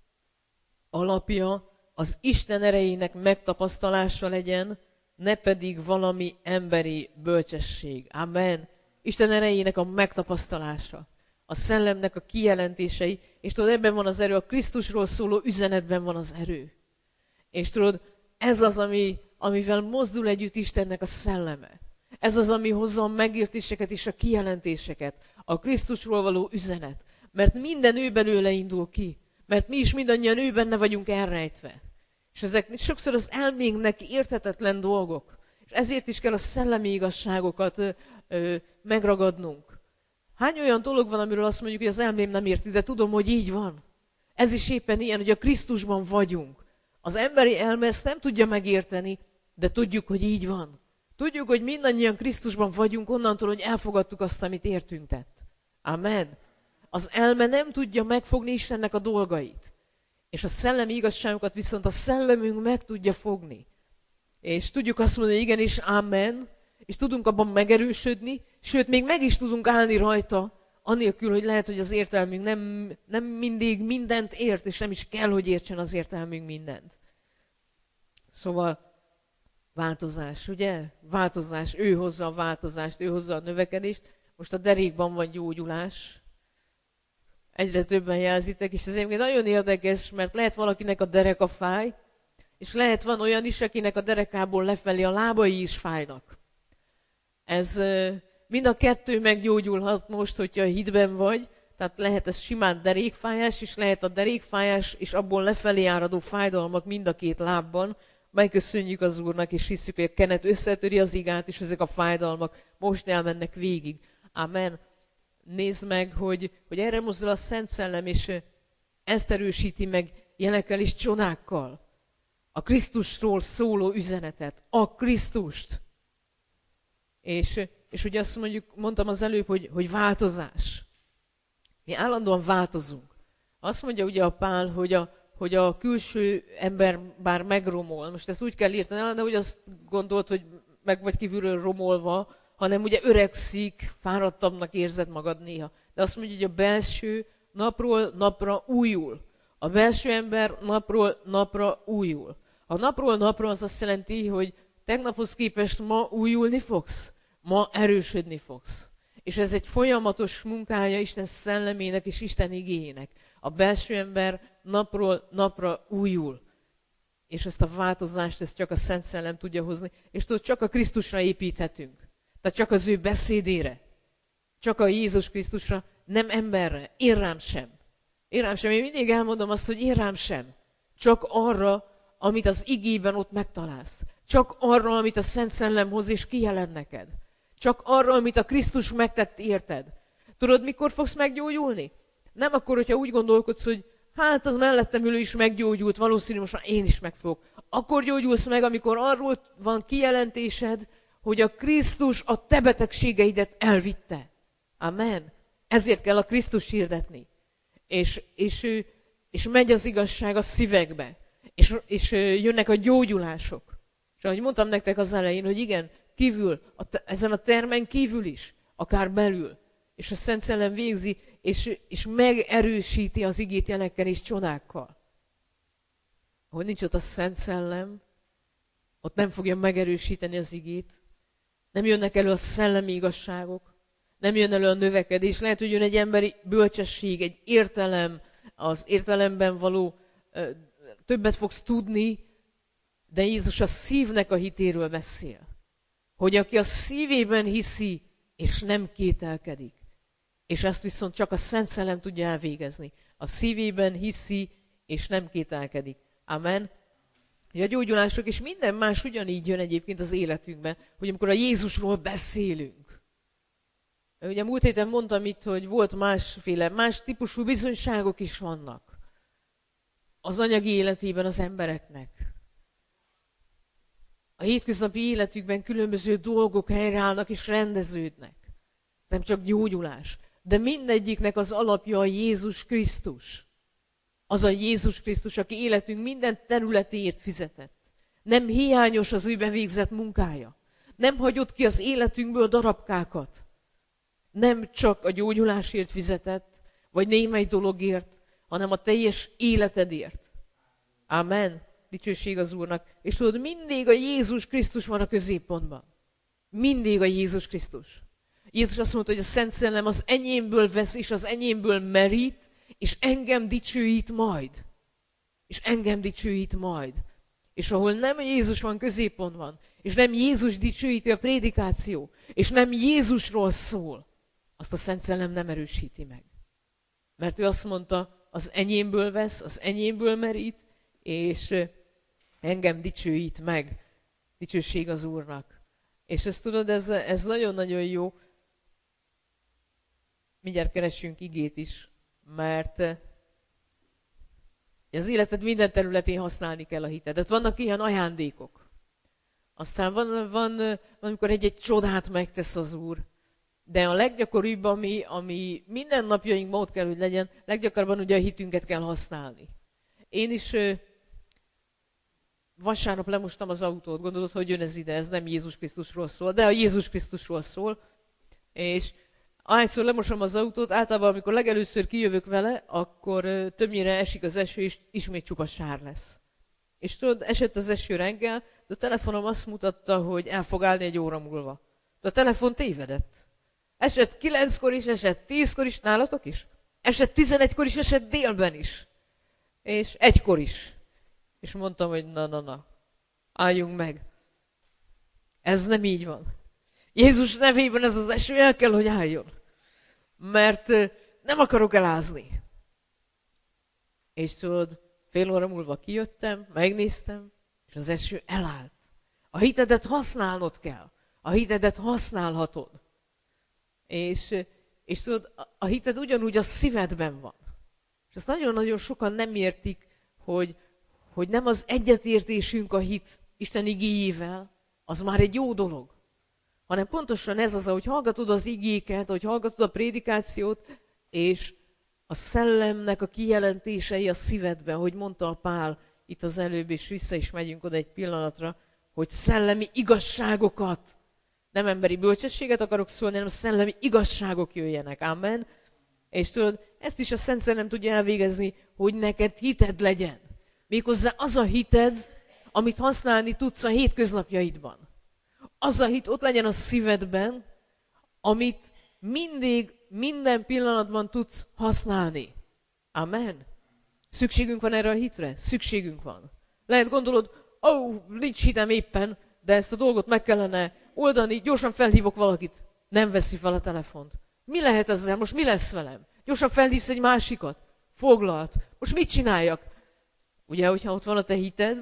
alapja az Isten erejének megtapasztalása legyen, ne pedig valami emberi bölcsesség. Amen. Isten erejének a megtapasztalása. A szellemnek a kijelentései, és tudod, ebben van az erő, a Krisztusról szóló üzenetben van az erő. És tudod, ez az, amivel mozdul együtt Istennek a szelleme. Ez az, ami hozza a megértéseket és a kijelentéseket. A Krisztusról való üzenet. Mert minden ő belőle indul ki. Mert mi is mindannyian ő benne vagyunk elrejtve. És ezek sokszor az elménknek érthetetlen dolgok. És ezért is kell a szellemi igazságokat megragadnunk. Hány olyan dolog van, amiről azt mondjuk, hogy az elmém nem érti, de tudom, hogy így van. Ez is éppen ilyen, hogy a Krisztusban vagyunk. Az emberi elme ezt nem tudja megérteni, de tudjuk, hogy így van. Tudjuk, hogy mindannyian Krisztusban vagyunk onnantól, hogy elfogadtuk azt, amit értünk tett. Amen. Az elme nem tudja megfogni Istennek a dolgait. És a szellemi igazságokat viszont a szellemünk meg tudja fogni. És tudjuk azt mondani, hogy igenis, amen, és tudunk abban megerősödni, sőt, még meg is tudunk állni rajta, anélkül, hogy lehet, hogy az értelmünk nem mindig mindent ért, és nem is kell, hogy értsen az értelmünk mindent. Szóval változás, ugye? Változás, ő hozza a változást, ő hozza a növekedést. Most a derékban van gyógyulás. Egyre többen jelzitek, és ez egyébként nagyon érdekes, mert lehet valakinek a dereka fáj, és van olyan is, akinek a derekából lefelé a lábai is fájnak. Ez mind a kettő meggyógyulhat most, hogyha hitben vagy, tehát lehet ez simán derékfájás, és lehet a derékfájás, és abból lefelé áradó fájdalmak mind a két lábban. Megköszönjük az Úrnak, és hiszük, hogy a kenet összetöri az igát, és ezek a fájdalmak most elmennek végig. Amen. Nézd meg, hogy erre mozdul a Szent Szellem, és ezt erősíti meg jelekkel és csodákkal. A Krisztusról szóló üzenetet. A Krisztust. És ugye azt mondtam az előbb, hogy változás. Mi állandóan változunk. Azt mondja ugye a Pál, hogy a külső ember bár megromol. Most ezt úgy kell írtani, de hogy azt gondolt, hogy meg vagy kívülről romolva, hanem ugye öregszik, fáradtabbnak érzed magad néha. De azt mondja, hogy a belső napról napra újul. A belső ember napról napra újul. A napról napra az azt jelenti, hogy tegnaphoz képest ma újulni fogsz, ma erősödni fogsz. És ez egy folyamatos munkája Isten szellemének és Isten igéjének. A belső ember napról napra újul. És ezt a változást ezt csak a Szent Szellem tudja hozni. És tudod, csak a Krisztusra építhetünk. Tehát csak az ő beszédére. Csak a Jézus Krisztusra, nem emberre. Én rám sem. Én rám sem. Én mindig elmondom azt, hogy én rám sem. Csak arra, amit az igében ott megtalálsz. Csak arra, amit a Szent Szellem hoz és kijelent neked. Csak arra, amit a Krisztus megtett érted. Tudod, mikor fogsz meggyógyulni? Nem akkor, hogyha úgy gondolkodsz, hogy hát az mellettem ülő is meggyógyult, valószínű most már én is meg fogok. Akkor gyógyulsz meg, amikor arról van kijelentésed, hogy a Krisztus a te betegségeidet elvitte. Amen. Ezért kell a Krisztust hirdetni. És megy az igazság a szívekbe. És jönnek a gyógyulások. És ahogy mondtam nektek az elején, hogy igen, kívül, ezen a termen kívül is, akár belül. És a Szent Szellem végzi, és megerősíti az igét jelekkel és csodákkal. Ahogy nincs ott a Szent Szellem, ott nem fogja megerősíteni az igét, nem jönnek elő a szellemi igazságok, nem jön elő a növekedés, lehet, hogy jön egy emberi bölcsesség, egy értelem, az értelemben való, többet fogsz tudni, de Jézus a szívnek a hitéről beszél. Hogy aki a szívében hiszi, és nem kételkedik. És ezt viszont csak a Szent Szellem tudja elvégezni. A szívében hiszi, és nem kételkedik. Amen. A gyógyulások és minden más ugyanígy jön egyébként az életünkben, hogy amikor a Jézusról beszélünk. Ugye múlt héten mondtam itt, hogy volt más típusú bizonyságok is vannak az anyagi életében az embereknek. A hétköznapi életükben különböző dolgok helyreállnak és rendeződnek. Nem csak gyógyulás. De mindegyiknek az alapja a Jézus Krisztus. Az a Jézus Krisztus, aki életünk minden területéért fizetett. Nem hiányos az ő bevégzett munkája. Nem hagyott ki az életünkből darabkákat. Nem csak a gyógyulásért fizetett, vagy némely dologért, hanem a teljes életedért. Amen. Dicsőség az Úrnak. És tudod, mindig a Jézus Krisztus van a középpontban. Mindig a Jézus Krisztus. Jézus azt mondta, hogy a Szent Szellem az enyémből vesz, és az enyémből merít, és engem dicsőít majd. És engem dicsőít majd. És ahol nem Jézus van középpontban, és nem Jézus dicsőíti a prédikáció, és nem Jézusról szól, azt a Szent Szellem nem erősíti meg. Mert ő azt mondta, az enyémből vesz, az enyémből merít, és engem dicsőít meg. Dicsőség az Úrnak. És ezt tudod, ez nagyon-nagyon jó. Mindjárt keressünk igét is, mert az életed minden területén használni kell a hitedet. Vannak ilyen ajándékok. Aztán van amikor egy csodát megtesz az Úr. De a leggyakoribb, ami minden napjainkban ott kell, hogy legyen, leggyakrabban ugye a hitünket kell használni. Én is vasárnap lemostam az autót, gondolod, hogy jön ez ide, ez nem Jézus Krisztusról szól, de a Jézus Krisztusról szól, és ahányszor lemosom az autót, általában amikor legelőször kijövök vele, akkor többnyire esik az eső, és ismét csupa sár lesz. És tudod, esett az eső reggel, de a telefonom azt mutatta, hogy el fog állni egy óra múlva. De a telefon tévedett. Esett 9-kor is, esett 10-kor is, nálatok is? Esett 11-kor is, esett délben is. És 1-kor is. És mondtam, hogy na, álljunk meg. Ez nem így van. Jézus nevében ez az eső el kell, hogy álljon. Mert nem akarok elázni. És tudod, fél óra múlva kijöttem, megnéztem, és az eső elállt. A hitedet használnod kell. A hitedet használhatod. És tudod, a hited ugyanúgy a szívedben van. És azt nagyon-nagyon sokan nem értik, hogy nem az egyetértésünk a hit Isten igéjével, az már egy jó dolog. Hanem pontosan ez az, hogy hallgatod az igéket, hogy hallgatod a prédikációt, és a szellemnek a kijelentései a szívedben, hogy mondta a Pál itt az előbb, és vissza is megyünk oda egy pillanatra, hogy szellemi igazságokat, nem emberi bölcsességet akarok szólni, hanem szellemi igazságok jöjjenek. Amen. És tudod, ezt is a Szent Szellem tudja elvégezni, hogy neked hited legyen. Méghozzá az a hited, amit használni tudsz a hétköznapjaidban. Az a hit ott legyen a szívedben, amit mindig, minden pillanatban tudsz használni. Amen. Szükségünk van erre a hitre? Szükségünk van. Lehet gondolod, nincs hitem éppen, de ezt a dolgot meg kellene oldani, gyorsan felhívok valakit. Nem veszi fel a telefont. Mi lehet ezzel? Most mi lesz velem? Gyorsan felhívsz egy másikat. Foglalt. Most mit csináljak? Ugye, hogyha ott van a te hited,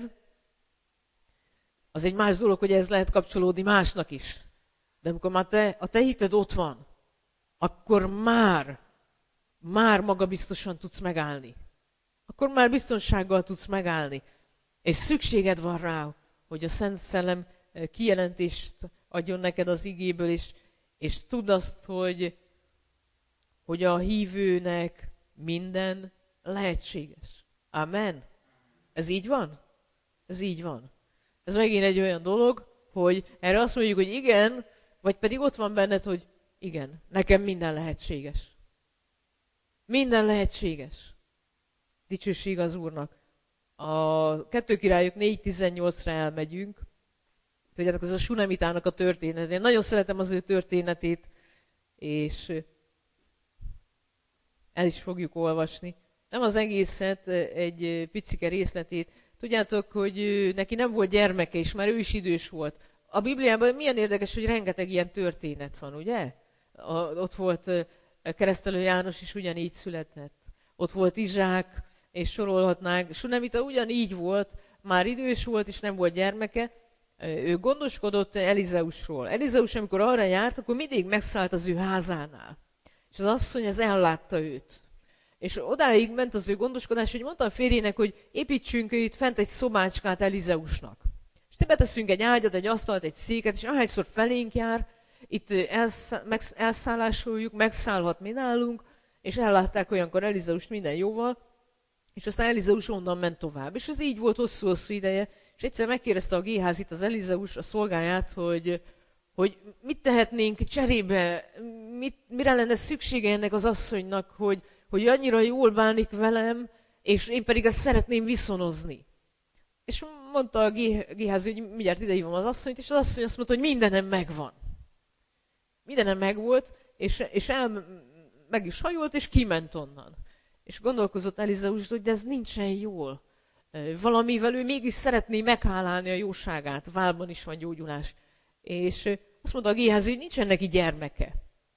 az egy más dolog, hogy ez lehet kapcsolódni másnak is. De amikor már a te hited ott van, akkor már magabiztosan tudsz megállni. Akkor már biztonsággal tudsz megállni. És szükséged van rá, hogy a Szent Szellem kijelentést adjon neked az igéből, és tudd azt, hogy a hívőnek minden lehetséges. Amen. Ez így van? Ez így van. Ez megint egy olyan dolog, hogy erre azt mondjuk, hogy igen, vagy pedig ott van benned, hogy igen, nekem minden lehetséges. Minden lehetséges. Dicsőség az Úrnak. A 2 Királyok 4:18-ra elmegyünk. Tudjátok, az a Sunemitának a történet. Én nagyon szeretem az ő történetét, és el is fogjuk olvasni. Nem az egészet, egy picike részletét. Tudjátok, hogy neki nem volt gyermeke, és már ő is idős volt. A Bibliában milyen érdekes, hogy rengeteg ilyen történet van, ugye? Ott volt Keresztelő János is ugyanígy született. Ott volt Izsák, és sorolhatnánk. Sunemita ugyanígy volt, már idős volt, és nem volt gyermeke. Ő gondoskodott Elizeusról. Elizeus, amikor arra járt, akkor mindig megszállt az ő házánál. És az asszony ez ellátta őt. És odáig ment az ő gondoskodás, hogy mondta a férjének, hogy építsünk itt fent egy szobácskát Elizeusnak. És te beteszünk egy ágyat, egy asztalt, egy széket, és ahányszor felénk jár, itt elszállásoljuk, megszállhat mi nálunk, és ellátták olyankor Elizeust minden jóval, és aztán Elizeus onnan ment tovább. És ez így volt hosszú-hosszú ideje, és egyszer megkérdezte a Géházit, az Elizeus, a szolgáját, hogy mit tehetnénk cserébe, mire lenne szüksége ennek az asszonynak, hogy annyira jól bánik velem, és én pedig ezt szeretném viszonozni. És mondta a Géházi, hogy mindjárt idehívom az asszonyt, és az asszony azt mondta, hogy mindenem megvan. Mindenem megvolt, és meg is hajolt, és kiment onnan. És gondolkozott Elizeus, hogy de ez nincsen jól. Valamivel ő mégis szeretné meghálálni a jóságát, válban is van gyógyulás. És azt mondta a Géházi, hogy nincsen neki gyermeke.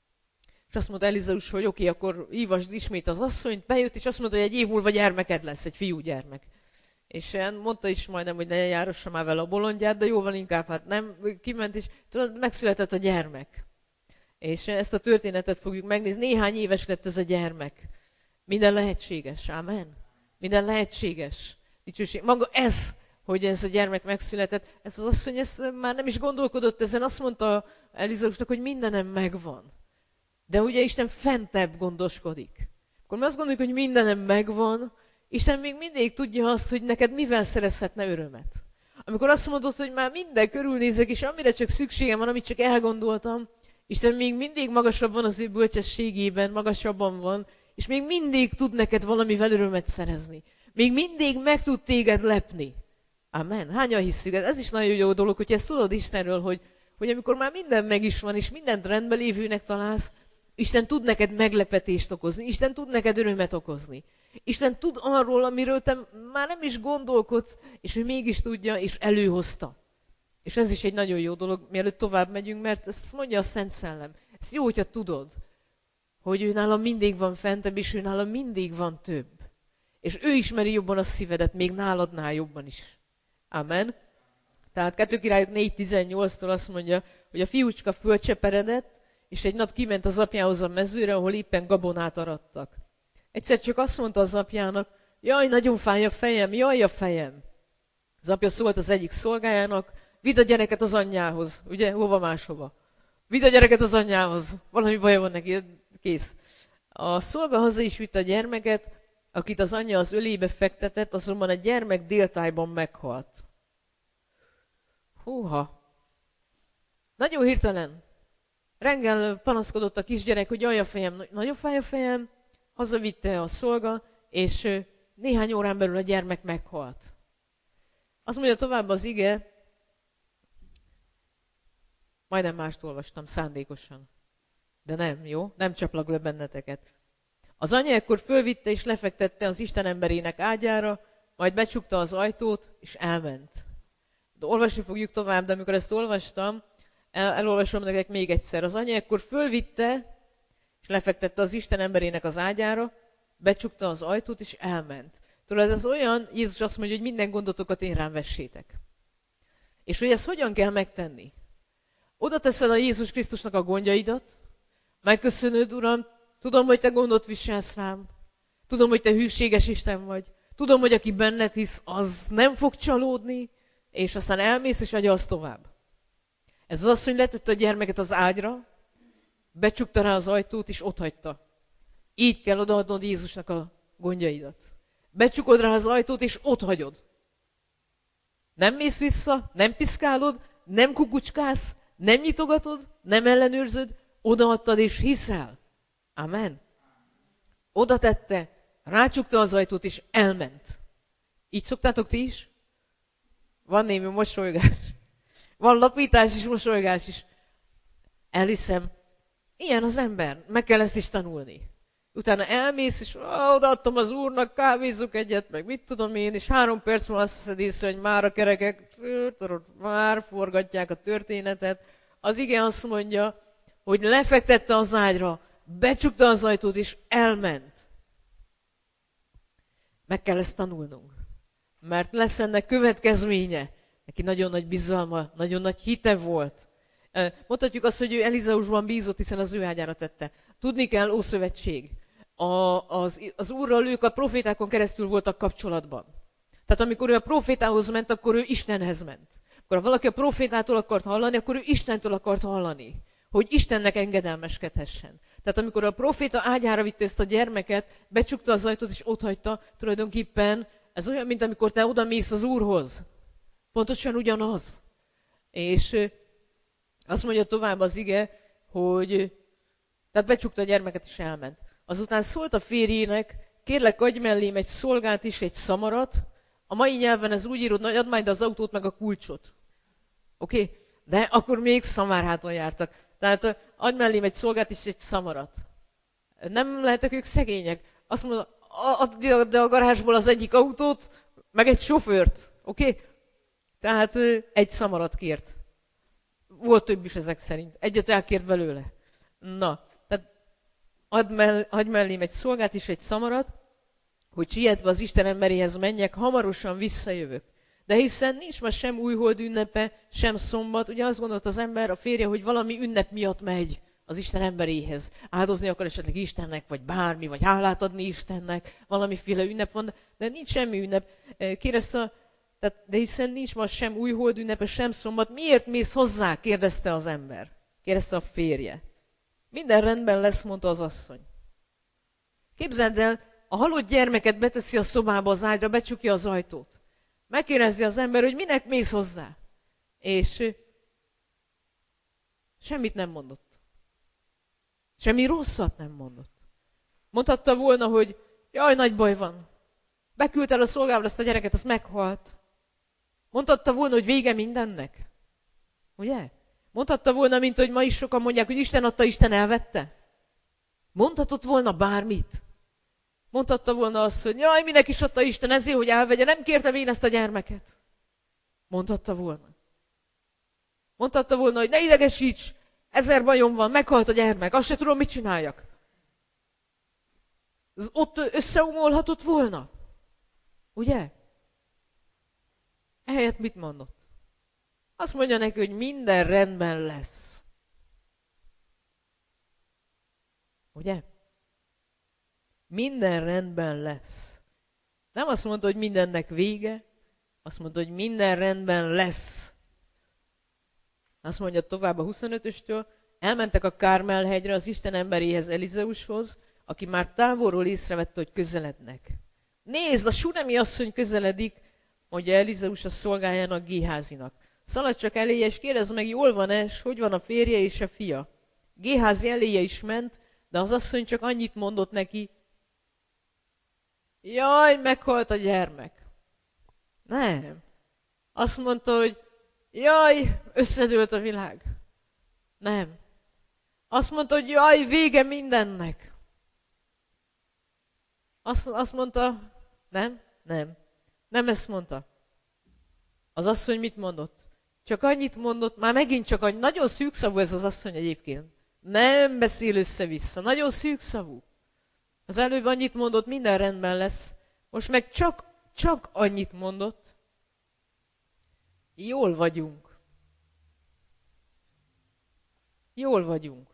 És azt mondta Elizeus, hogy oké, akkor hívasd ismét az asszonyt, bejött, és azt mondta, hogy egy év múlva gyermeked lesz, egy fiúgyermek. És mondta is majdnem, hogy ne járassa már vele a bolondját, de jóval inkább, hát nem, kiment, és tudod, megszületett a gyermek. És ezt a történetet fogjuk megnézni. Néhány éves lett ez a gyermek. Minden lehetséges, amen. Minden lehetséges. Dicsőség. Maga ez, hogy ez a gyermek megszületett, ez az asszony ezt már nem is gondolkodott ezen, azt mondta Elizeusnak, hogy mindenem megvan. De ugye Isten fentebb gondoskodik. Akkor mi azt gondoljuk, hogy mindenem megvan, Isten még mindig tudja azt, hogy neked mivel szerezhetne örömet. Amikor azt mondod, hogy már minden körülnézek, és amire csak szükségem van, amit csak elgondoltam, Isten még mindig magasabb van az ő bölcsességében, magasabban van, és még mindig tud neked valamivel örömet szerezni. Még mindig meg tud téged lepni. Amen. Hányan hiszük? Ez is nagyon jó dolog, hogy ezt tudod Istenről, hogy amikor már minden meg is van, és mindent rendben lévőnek találsz, Isten tud neked meglepetést okozni, Isten tud neked örömet okozni. Isten tud arról, amiről te már nem is gondolkodsz, és ő mégis tudja, és előhozta. És ez is egy nagyon jó dolog, mielőtt tovább megyünk, mert ezt mondja a Szent Szellem. Ez jó, hogyha tudod, hogy ő nála mindig van fentebb, és ő nála mindig van több. És ő ismeri jobban a szívedet, még náladnál jobban is. Amen. Tehát 2 Királyok 4:18-tól azt mondja, hogy a fiúcska fölcseperedett, és egy nap kiment az apjához a mezőre, ahol éppen gabonát arattak. Egyszer csak azt mondta az apjának, jaj, nagyon fáj a fejem, jaj a fejem. Az apja szólt az egyik szolgájának, vidd a gyereket az anyjához, ugye, hova máshova. Vidd a gyereket az anyjához, valami baja van neki, kész. A szolga haza is vitte a gyermeket, akit az anyja az ölébe fektetett, azonban a gyermek déltájban meghalt. Húha! Nagyon hirtelen. Reggel panaszkodott a kisgyerek, hogy jaj a fejem, nagyon fáj a fejem, hazavitte a szolga, és néhány órán belül a gyermek meghalt. Azt mondja tovább az ige, majdnem mást olvastam szándékosan. De nem, jó? Nem csaplak le benneteket. Az anya ekkor fölvitte és lefektette az Isten emberének ágyára, majd becsukta az ajtót, és elment. De olvasni fogjuk tovább, de amikor ezt olvastam, elolvasom nektek még egyszer. Az anya ekkor fölvitte, és lefektette az Isten emberének az ágyára, becsukta az ajtót, és elment. Tudod, ez olyan, Jézus azt mondja, hogy minden gondotokat én rám vessétek. És hogy ezt hogyan kell megtenni? Oda teszed a Jézus Krisztusnak a gondjaidat, megköszönöd, Uram, tudom, hogy te gondot viselsz rám, tudom, hogy te hűséges Isten vagy, tudom, hogy aki benned hisz, az nem fog csalódni, és aztán elmész, és adja azt tovább. Ez az asszony letette a gyermeket az ágyra, becsukta rá az ajtót, és otthagyta. Így kell odaadnod Jézusnak a gondjaidat. Becsukod rá az ajtót, és otthagyod. Nem mész vissza, nem piszkálod, nem kukucskálsz, nem nyitogatod, nem ellenőrzöd, odaadtad, és hiszel. Amen. Oda tette, rácsukta az ajtót, és elment. Így szoktátok ti is? Van némi mosolygás. Van lapítás és mosolygás is. Elhiszem, ilyen az ember, meg kell ezt is tanulni. Utána elmész, és odaadtam az Úrnak, kávézzuk egyet, meg mit tudom én, és 3 perc múlva azt veszed észre, hogy már a kerekek már forgatják a történetet. Az ige azt mondja, hogy lefektette az ágyra, becsukta az ajtót, és elment. Meg kell ezt tanulnunk, mert lesz ennek következménye. Neki nagyon nagy bizalma, nagyon nagy hite volt. Mondhatjuk azt, hogy ő Elizeusban bízott, hiszen az ő ágyára tette. Tudni kell, Ószövetség, az Úrral ők a profétákon keresztül voltak kapcsolatban. Tehát amikor ő a profétához ment, akkor ő Istenhez ment. Akkor valaki a profétától akart hallani, akkor ő Istentől akart hallani, hogy Istennek engedelmeskedhessen. Tehát amikor a proféta ágyára vitte ezt a gyermeket, becsukta az ajtót és otthagyta, tulajdonképpen ez olyan, mint amikor te oda mész az Úrhoz. Pontosan ugyanaz. És azt mondja tovább az ige, hogy tehát becsukta a gyermeket és elment. Azután szólt a férjének, kérlek, adj mellém egy szolgát is, egy szamarat. A mai nyelven ez úgy írod, hogy add majd az autót meg a kulcsot. Oké? De akkor még szamárháton jártak. Tehát adj mellém egy szolgát és egy szamarat. Nem lehetek ők szegények. Azt mondja, add a garázsból az egyik autót, meg egy sofőrt. Oké? Tehát egy szamarat kért. Volt több is ezek szerint. Egyet elkért belőle. Na, tehát adj mellém egy szolgát és egy szamarat, hogy sietve az Isten emberéhez menjek, hamarosan visszajövök. De hiszen nincs ma sem újhold ünnepe, sem szombat. Ugye azt gondolt az ember, a férje, hogy valami ünnep miatt megy az Isten emberéhez. Áldozni akar esetleg Istennek, vagy bármi, vagy hálát adni Istennek. Valamiféle ünnep van, de nincs semmi ünnep. Kérdezte, de hiszen nincs ma sem újhold ünnepe, sem szombat. Miért mész hozzá? Kérdezte az ember. Kérdezte a férje. Minden rendben lesz, mondta az asszony. Képzeld el, a halott gyermeket beteszi a szobába, az ágyra, becsukja az ajtót. Megkérdezi az ember, hogy minek mész hozzá. És semmit nem mondott. Semmi rosszat nem mondott. Mondhatta volna, hogy jaj, nagy baj van. Beküldte el a szolgába ezt a gyereket, az meghalt. Mondhatta volna, hogy vége mindennek. Ugye? Mondhatta volna, mint hogy ma is sokan mondják, hogy Isten adta, Isten elvette. Mondhatott volna bármit. Mondhatta volna azt, hogy jaj, minek is adta Isten ezért, hogy elvegye, nem kértem én ezt a gyermeket. Mondhatta volna. Mondhatta volna, hogy ne idegesíts, 1000 bajom van, meghalt a gyermek, azt se tudom, mit csináljak. Ott összeomolhatott volna. Ugye? Ehelyett mit mondott? Azt mondja neki, hogy minden rendben lesz. Ugye? Minden rendben lesz. Nem azt mondta, hogy mindennek vége, azt mondta, hogy minden rendben lesz. Azt mondja tovább a 25-östől, elmentek a Kármel-hegyre az Isten emberéhez, Elizeushoz, aki már távolról észrevette, hogy közelednek. Nézd, a Sunemi asszony közeledik, mondja Elizeus a szolgájának, Géházinak. Szaladj csak eléje, és kérdezd meg, jól van-e, és hogy van a férje és a fia. Géházi eléje is ment, de az asszony csak annyit mondott neki, jaj, meghalt a gyermek. Nem. Azt mondta, hogy jaj, összedőlt a világ. Nem. Azt mondta, hogy jaj, vége mindennek. Azt mondta, nem. Nem ezt mondta. Az asszony mit mondott? Csak annyit mondott, már megint csak annyi, nagyon szűkszavú ez az asszony egyébként. Nem beszél össze-vissza, nagyon szűkszavú. Az előbb annyit mondott, minden rendben lesz. Most meg csak annyit mondott, jól vagyunk. Jól vagyunk.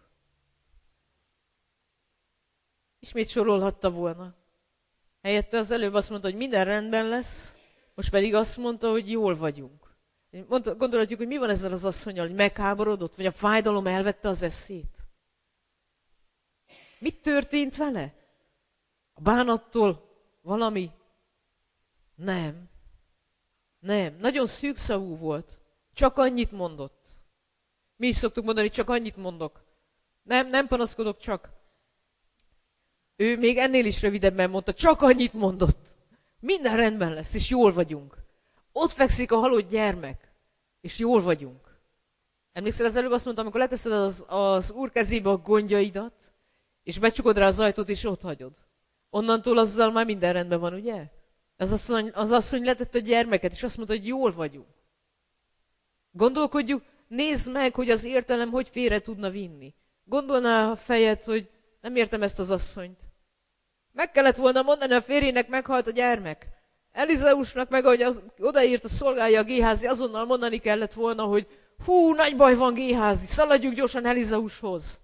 Ismét sorolhatta volna. Helyette az előbb azt mondta, hogy minden rendben lesz, most pedig azt mondta, hogy jól vagyunk. Gondolhatjuk, hogy mi van ezzel az asszonnyal, hogy megháborodott, vagy a fájdalom elvette az eszét. Mit történt vele? A bánattól valami? Nem. Nagyon szűkszavú volt. Csak annyit mondott. Mi is szoktuk mondani, csak annyit mondok. Nem panaszkodok, csak. Ő még ennél is rövidebben mondta, csak annyit mondott. Minden rendben lesz, és jól vagyunk. Ott fekszik a halott gyermek, és jól vagyunk. Emlékszel, az előbb azt mondtam, amikor leteszed az Úr kezébe a gondjaidat, és becsukod rá az ajtót, és ott hagyod. Onnantól azzal már minden rendben van, ugye? Az asszony letette a gyermeket, és azt mondta, hogy jól vagyunk. Gondolkodjuk, nézd meg, hogy az értelem hogy félre tudna vinni. Gondolná a fejed, hogy nem értem ezt az asszonyt. Meg kellett volna mondani a férjének, meghalt a gyermek. Elizeusnak meg, ahogy odaírt a szolgája a Géházi, azonnal mondani kellett volna, hogy hú, nagy baj van Géházi, szaladjuk gyorsan Elizeushoz.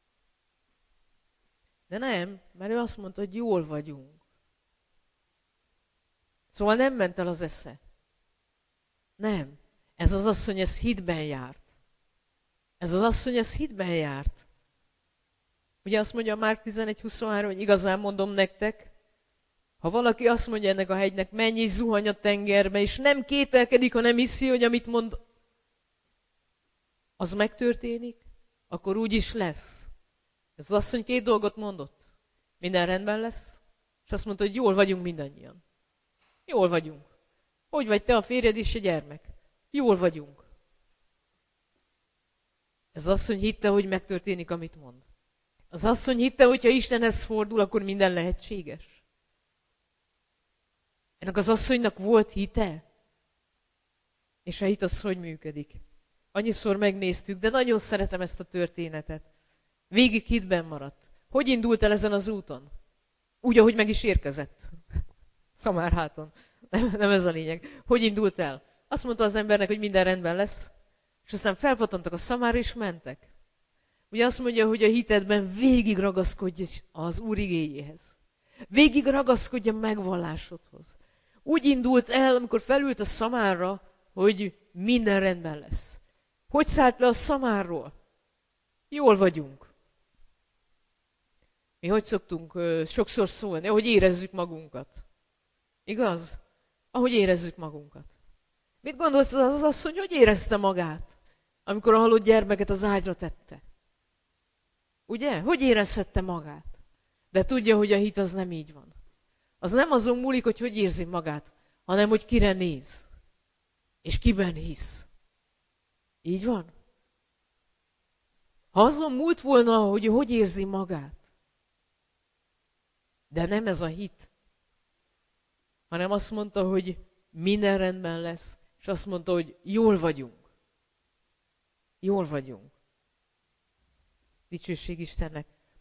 De nem, mert ő azt mondta, hogy jól vagyunk. Szóval nem ment el az esze. Nem. Ez az asszony, ez hitben járt. Ez az asszony, ez hitben járt. Ugye azt mondja Márk 11:23, hogy igazán mondom nektek, ha valaki azt mondja ennek a hegynek, menj és zuhanj a tengerbe, és nem kételkedik, ha nem hiszi, hogy amit mond, az megtörténik, akkor úgy is lesz. Ez az asszony 2 dolgot mondott. Minden rendben lesz, és azt mondta, hogy jól vagyunk mindannyian. Jól vagyunk. Hogy vagy te, a férjed és a gyermek? Jól vagyunk. Ez az asszony hitte, hogy megtörténik, amit mond. Az asszony hitte, hogy ha Istenhez fordul, akkor minden lehetséges. Ennek az asszonynak volt hite. És a hit az hogy működik? Annyiszor megnéztük, de nagyon szeretem ezt a történetet. Végig hitben maradt. Hogy indult el ezen az úton? Úgy, ahogy meg is érkezett. Szamárháton. Nem ez a lényeg. Hogy indult el? Azt mondta az embernek, hogy minden rendben lesz, és aztán felpattantak a szamárra, és mentek. Ugye azt mondja, hogy a hitedben végig ragaszkodj az Úr igéjéhez. Végig ragaszkodj a megvallásodhoz. Úgy indult el, amikor felült a szamárra, hogy minden rendben lesz. Hogy szállt le a szamárról? Jól vagyunk. Mi hogy szoktunk sokszor szólni, ahogy érezzük magunkat. Igaz? Ahogy érezzük magunkat. Mit gondolsz az asszony, hogy érezte magát, amikor a halott gyermeket az ágyra tette? Ugye? Hogy érezhette magát? De tudja, hogy a hit az nem így van. Az nem azon múlik, hogy érzi magát, hanem hogy kire néz. És kiben hisz. Így van? Ha azon múlt volna, hogy érzi magát. De nem ez a hit. Hanem azt mondta, hogy minden rendben lesz, és azt mondta, hogy jól vagyunk. Jól vagyunk. Dicsőség Istennek.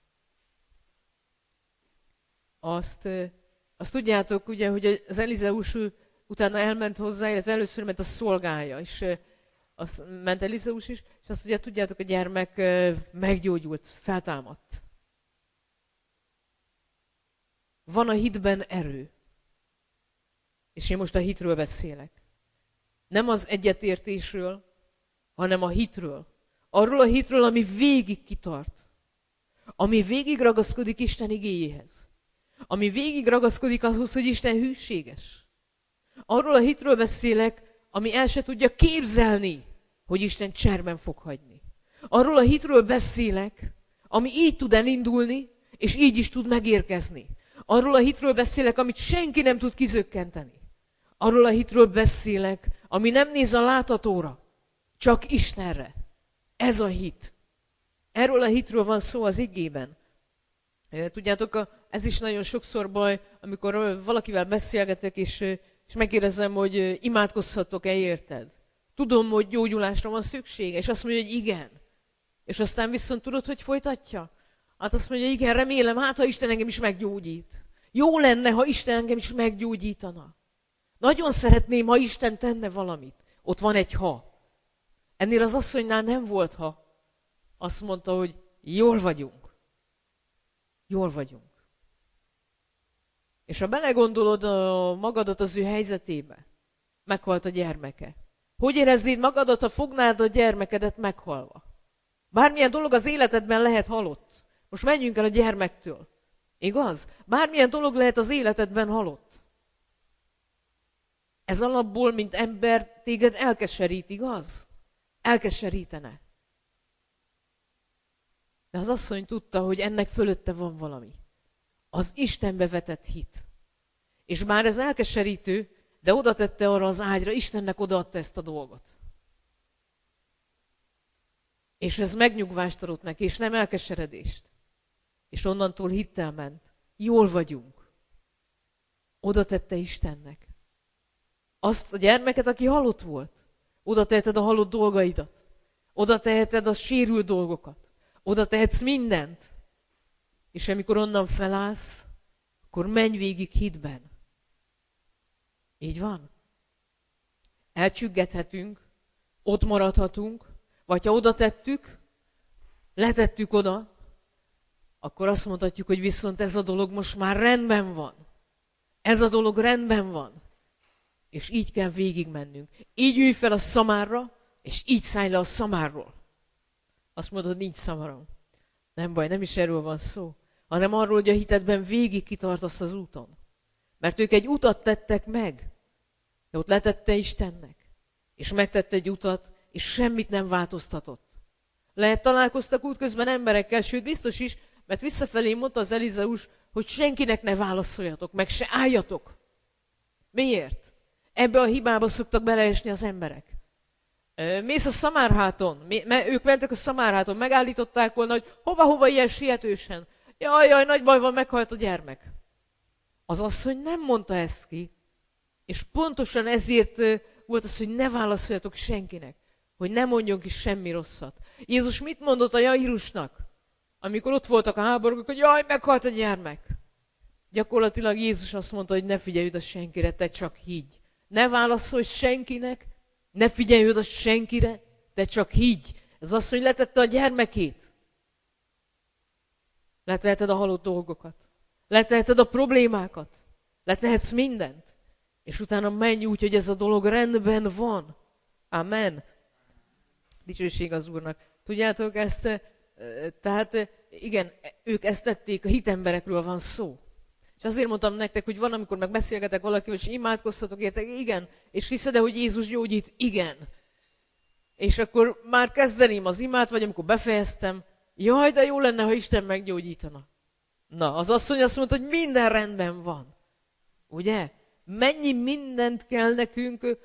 Azt tudjátok, ugye, hogy az Elizeus utána elment hozzá, illetve először ment a szolgája, és azt ment Elizeus is, és azt ugye tudjátok, a gyermek meggyógyult, feltámadt. Van a hitben erő. És én most a hitről beszélek. Nem az egyetértésről, hanem a hitről. Arról a hitről, ami végig kitart. Ami végig ragaszkodik Isten igéjéhez. Ami végig ragaszkodik ahhoz, hogy Isten hűséges. Arról a hitről beszélek, ami el se tudja képzelni, hogy Isten cserben fog hagyni. Arról a hitről beszélek, ami így tud elindulni, és így is tud megérkezni. Arról a hitről beszélek, amit senki nem tud kizökkenteni. Arról a hitről beszélek, ami nem néz a láthatóra, csak Istenre. Ez a hit. Erről a hitről van szó az igében. Tudjátok, ez is nagyon sokszor baj, amikor valakivel beszélgetek, és megkérdezem, hogy imádkozhatok-e érted? Tudom, hogy gyógyulásra van szüksége, és azt mondja, hogy igen. És aztán viszont tudod, hogy folytatja? Hát azt mondja, igen, remélem, hát ha Isten engem is meggyógyít. Jó lenne, ha Isten engem is meggyógyítana. Nagyon szeretném, ha Isten tenne valamit. Ott van egy ha. Ennél az asszonynál nem volt ha. Azt mondta, hogy jól vagyunk. Jól vagyunk. És ha belegondolod magadat az ő helyzetébe, meghalt a gyermeke. Hogy éreznéd magadat, ha fognád a gyermekedet meghalva? Bármilyen dolog az életedben lehet halott. Most menjünk el a gyermektől. Igaz? Bármilyen dolog lehet az életedben halott. Ez alapból, mint ember, téged elkeserít, igaz? Elkeserítene. De az asszony tudta, hogy ennek fölötte van valami. Az Istenbe vetett hit. És bár ez elkeserítő, de oda tette arra az ágyra, Istennek odaadta ezt a dolgot. És ez megnyugvást adott neki, és nem elkeseredést. És onnantól hittel ment. Jól vagyunk. Oda tette Istennek. Azt a gyermeket, aki halott volt. Oda teheted a halott dolgaidat. Oda teheted a sérült dolgokat. Oda tehetsz mindent. És amikor onnan felállsz, akkor menj végig hitben. Így van? Elcsüggethetünk, ott maradhatunk, vagy ha oda tettük, letettük oda, akkor azt mondhatjuk, hogy viszont ez a dolog most már rendben van. Ez a dolog rendben van. És így kell végigmennünk. Így ülj fel a szamárra, és így szállj le a szamárról. Azt mondod, nincs szamarom. Nem baj, nem is erről van szó, hanem arról, hogy a hitedben végig kitartasz az úton. Mert ők egy utat tettek meg, de ott letette Istennek. És megtette egy utat, és semmit nem változtatott. Lehet találkoztak útközben emberekkel, sőt biztos is, mert visszafelé mondta az Elizeus, hogy senkinek ne válaszoljatok, meg se álljatok. Miért? Ebbe a hibába szoktak beleesni az emberek. Mész a Szamárháton, ők mentek a Szamárháton, megállították volna, hogy hova ilyen sietősen. Jaj, nagy baj van, meghalt a gyermek. Az asszony nem mondta ezt ki, és pontosan ezért volt az, hogy ne válaszoljatok senkinek, hogy ne mondjon ki semmi rosszat. Jézus mit mondott a Jairusnak, amikor ott voltak a háborúk, hogy jaj, meghalt a gyermek. Gyakorlatilag Jézus azt mondta, hogy ne figyelj oda senkire, te csak higgy. Ne válaszolj senkinek, ne figyelj oda senkire, te csak higgy. Ez azt, hogy letette a gyermekét. Leteheted a halott dolgokat. Leteheted a problémákat. Letehetsz mindent. És utána menj úgy, hogy ez a dolog rendben van. Amen. Dicsőség az Úrnak. Tudjátok ezt? Tehát igen, ők ezt tették, a hitemberekről van szó. És azért mondtam nektek, hogy van, amikor meg beszélgetek valakivel, és imádkoztatok értek, igen, és hiszed-e, hogy Jézus gyógyít? Igen. És akkor már kezdeném az imát, vagy amikor befejeztem, jaj, de jó lenne, ha Isten meggyógyítana. Na, az asszony azt mondta, hogy minden rendben van. Ugye? Mennyi mindent kell nekünk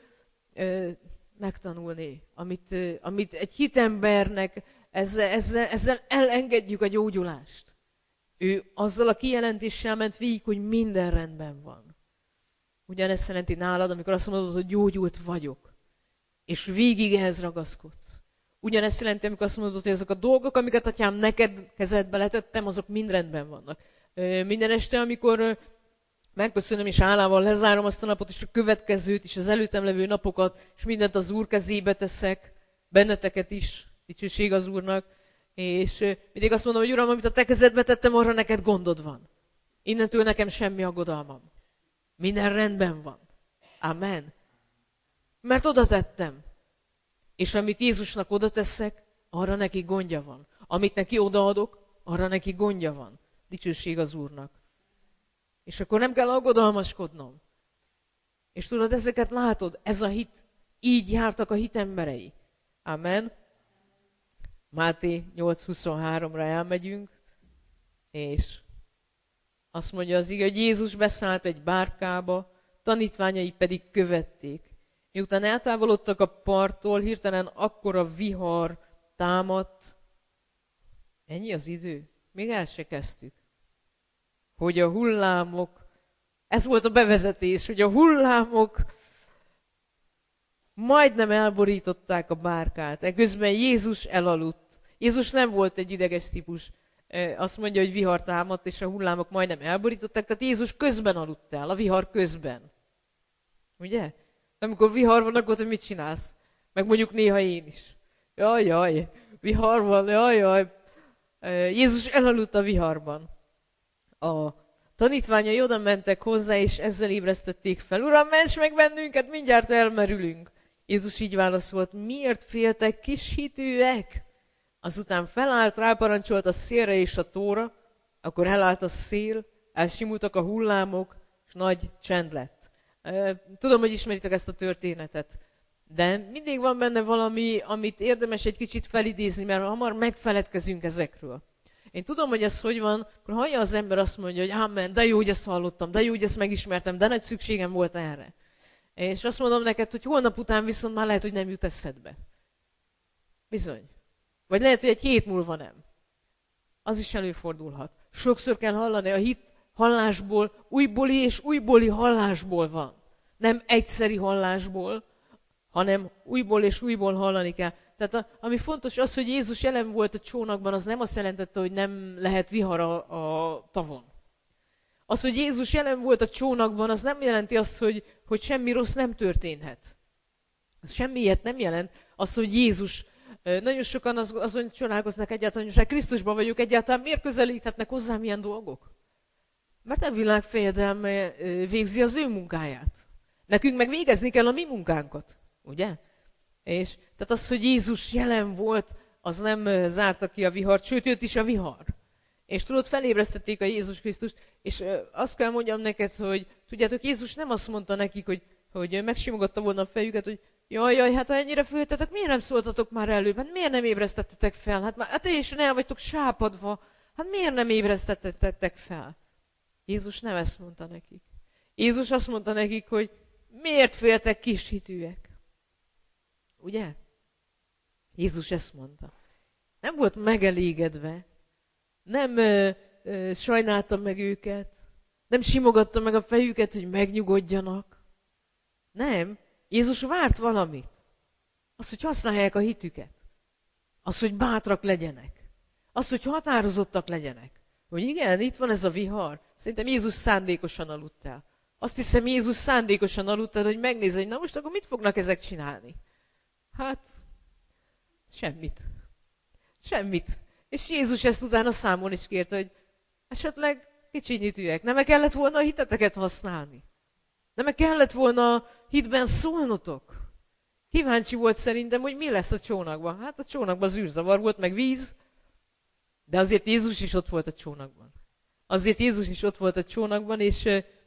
megtanulni, amit egy hitembernek, ezzel elengedjük a gyógyulást. Ő azzal a kijelentéssel ment végig, hogy minden rendben van. Ugyanezt jelenti nálad, amikor azt mondod, hogy gyógyult vagyok. És végig ehhez ragaszkodsz. Ugyanezt jelenti, amikor azt mondod, hogy ezek a dolgok, amiket atyám neked kezedbe letettem, azok mind rendben vannak. Minden este, amikor megköszönöm és hálával lezárom azt a napot, és a következőt, és az előttem levő napokat, és mindent az Úr kezébe teszek, benneteket is, dicsőség az Úrnak, és mindig azt mondom, hogy Uram, amit a te kezedbe tettem, arra neked gondod van. Innentől nekem semmi aggodalmam. Minden rendben van. Amen. Mert oda tettem. És amit Jézusnak oda teszek, arra neki gondja van. Amit neki odaadok, arra neki gondja van. Dicsőség az Úrnak. És akkor nem kell aggodalmaskodnom. És tudod, ezeket látod, ez a hit, így jártak a hitemberei. Amen. Máté 8:23-ra elmegyünk, és azt mondja az ige, hogy Jézus beszállt egy bárkába, tanítványai pedig követték. Miután eltávolodtak a parttól, hirtelen akkora vihar támadt. Ennyi az idő? Még el se kezdtük. Hogy a hullámok, ez volt a bevezetés, hogy a hullámok majdnem elborították a bárkát. Eközben Jézus elaludt. Jézus nem volt egy ideges típus. azt mondja, hogy vihar támadt, és a hullámok majdnem elborították, tehát Jézus közben aludt el, a vihar közben. Ugye? Amikor vihar van, akkor te mit csinálsz? Meg mondjuk néha én is. Jaj, vihar van, jaj. Jézus elaludt a viharban. A tanítványai oda mentek hozzá, és ezzel ébresztették fel. Uram, ments meg bennünket, mindjárt elmerülünk. Jézus így válaszolt, miért féltek, kis hitűek? Azután felállt, ráparancsolt a szélre és a tóra, akkor elállt a szél, elsimultak a hullámok, és nagy csend lett. Tudom, hogy ismeritek ezt a történetet, de mindig van benne valami, amit érdemes egy kicsit felidézni, mert hamar megfeledkezünk ezekről. Én tudom, hogy ez hogy van, akkor hallja az ember, azt mondja, hogy amen, de jó, hogy ezt hallottam, de jó, hogy ezt megismertem, de nagy szükségem volt erre. És azt mondom neked, hogy holnap után viszont már lehet, hogy nem jut eszedbe. Bizony. Vagy lehet, hogy egy hét múlva nem. Az is előfordulhat. Sokszor kell hallani, a hit hallásból, újbóli és újbóli hallásból van. Nem egyszeri hallásból, hanem újból és újból hallani kell. Tehát ami fontos az, hogy Jézus jelen volt a csónakban, az nem azt jelentette, hogy nem lehet vihar a tavon. Az, hogy Jézus jelen volt a csónakban, az nem jelenti azt, hogy semmi rossz nem történhet. Az semmi ilyet nem jelent. Az, hogy Jézus, nagyon sokan azon csodálkoznak egyáltalán, hogy Krisztusban vagyok, egyáltalán miért közelíthetnek hozzám ilyen dolgok? Mert a világ fejedelme végzi az ő munkáját. Nekünk meg végezni kell a mi munkánkat, ugye? És tehát az, hogy Jézus jelen volt, az nem zárta ki a vihart, sőt, jött is a vihar. És tudod, felébresztették a Jézus Krisztust, és azt kell mondjam neked, hogy tudjátok, Jézus nem azt mondta nekik, hogy megsimogatta volna a fejüket, hogy jaj, hát ha ennyire féltetek, miért nem szóltatok már előbb? Hát miért nem ébresztettetek fel? Hát teljesen el vagytok sápadva, hát miért nem ébresztettetek fel? Jézus nem ezt mondta nekik. Jézus azt mondta nekik, hogy miért féltek kis hitűek? Ugye? Jézus ezt mondta. Nem volt megelégedve, nem sajnálta meg őket, nem simogatta meg a fejüket, hogy megnyugodjanak. Nem. Jézus várt valamit. Az, hogy használják a hitüket. Az, hogy bátrak legyenek. Az, hogy határozottak legyenek. Hogy igen, itt van ez a vihar. Szerintem Jézus szándékosan aludt el. Azt hiszem, Jézus szándékosan aludt el, hogy megnézze, hogy na most akkor mit fognak ezek csinálni? Hát, semmit. És Jézus ezt utána számon is kérte, hogy esetleg kicsinyitűek. Nem kellett volna a hiteteket használni. Nem kellett volna a hitben szólnotok. Kíváncsi volt szerintem, hogy mi lesz a csónakban. Hát a csónakban zűrzavar volt, meg víz, de azért Jézus is ott volt a csónakban. És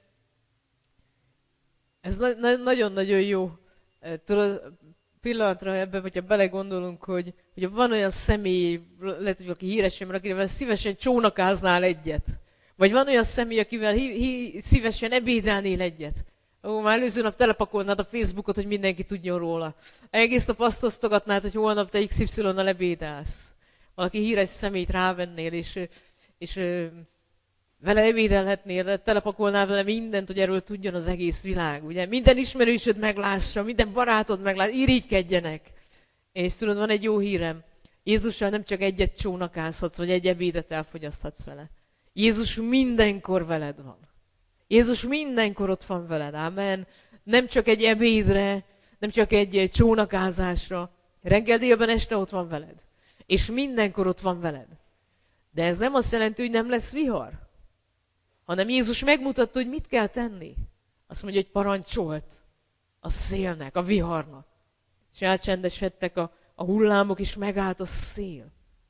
ez nagyon-nagyon jó. Tudod, pillanatra ebben, hogyha belegondolunk, hogy van olyan személy, lehet, hogy valaki híres, akivel szívesen csónakáznál egyet. Vagy van olyan személy, akivel szívesen ebédelnél egyet. Már előző nap telepakolnád a Facebookot, hogy mindenki tudjon róla. Egész nap azt osztogatnád, hogy holnap te XY-nal ebédelsz. Valaki híres személyt rávennél, és vele ebédelhetnél, telepakolnál vele mindent, hogy erről tudjon az egész világ. Ugye? Minden ismerősöd meglássa, minden barátod meglássa, irigykedjenek. És tudod, van egy jó hírem. Jézussal nem csak egyet csónakázhatsz, vagy egy ebédet elfogyaszthatsz vele. Jézus mindenkor veled van. Jézus mindenkor ott van veled, amen. Nem csak egy ebédre, nem csak egy csónakázásra. Reggel, délben, este ott van veled. És mindenkor ott van veled. De ez nem azt jelenti, hogy nem lesz vihar. Hanem Jézus megmutatta, hogy mit kell tenni. Azt mondja, hogy parancsolt a szélnek, a viharnak. És elcsendesedtek a hullámok, és megállt a szél.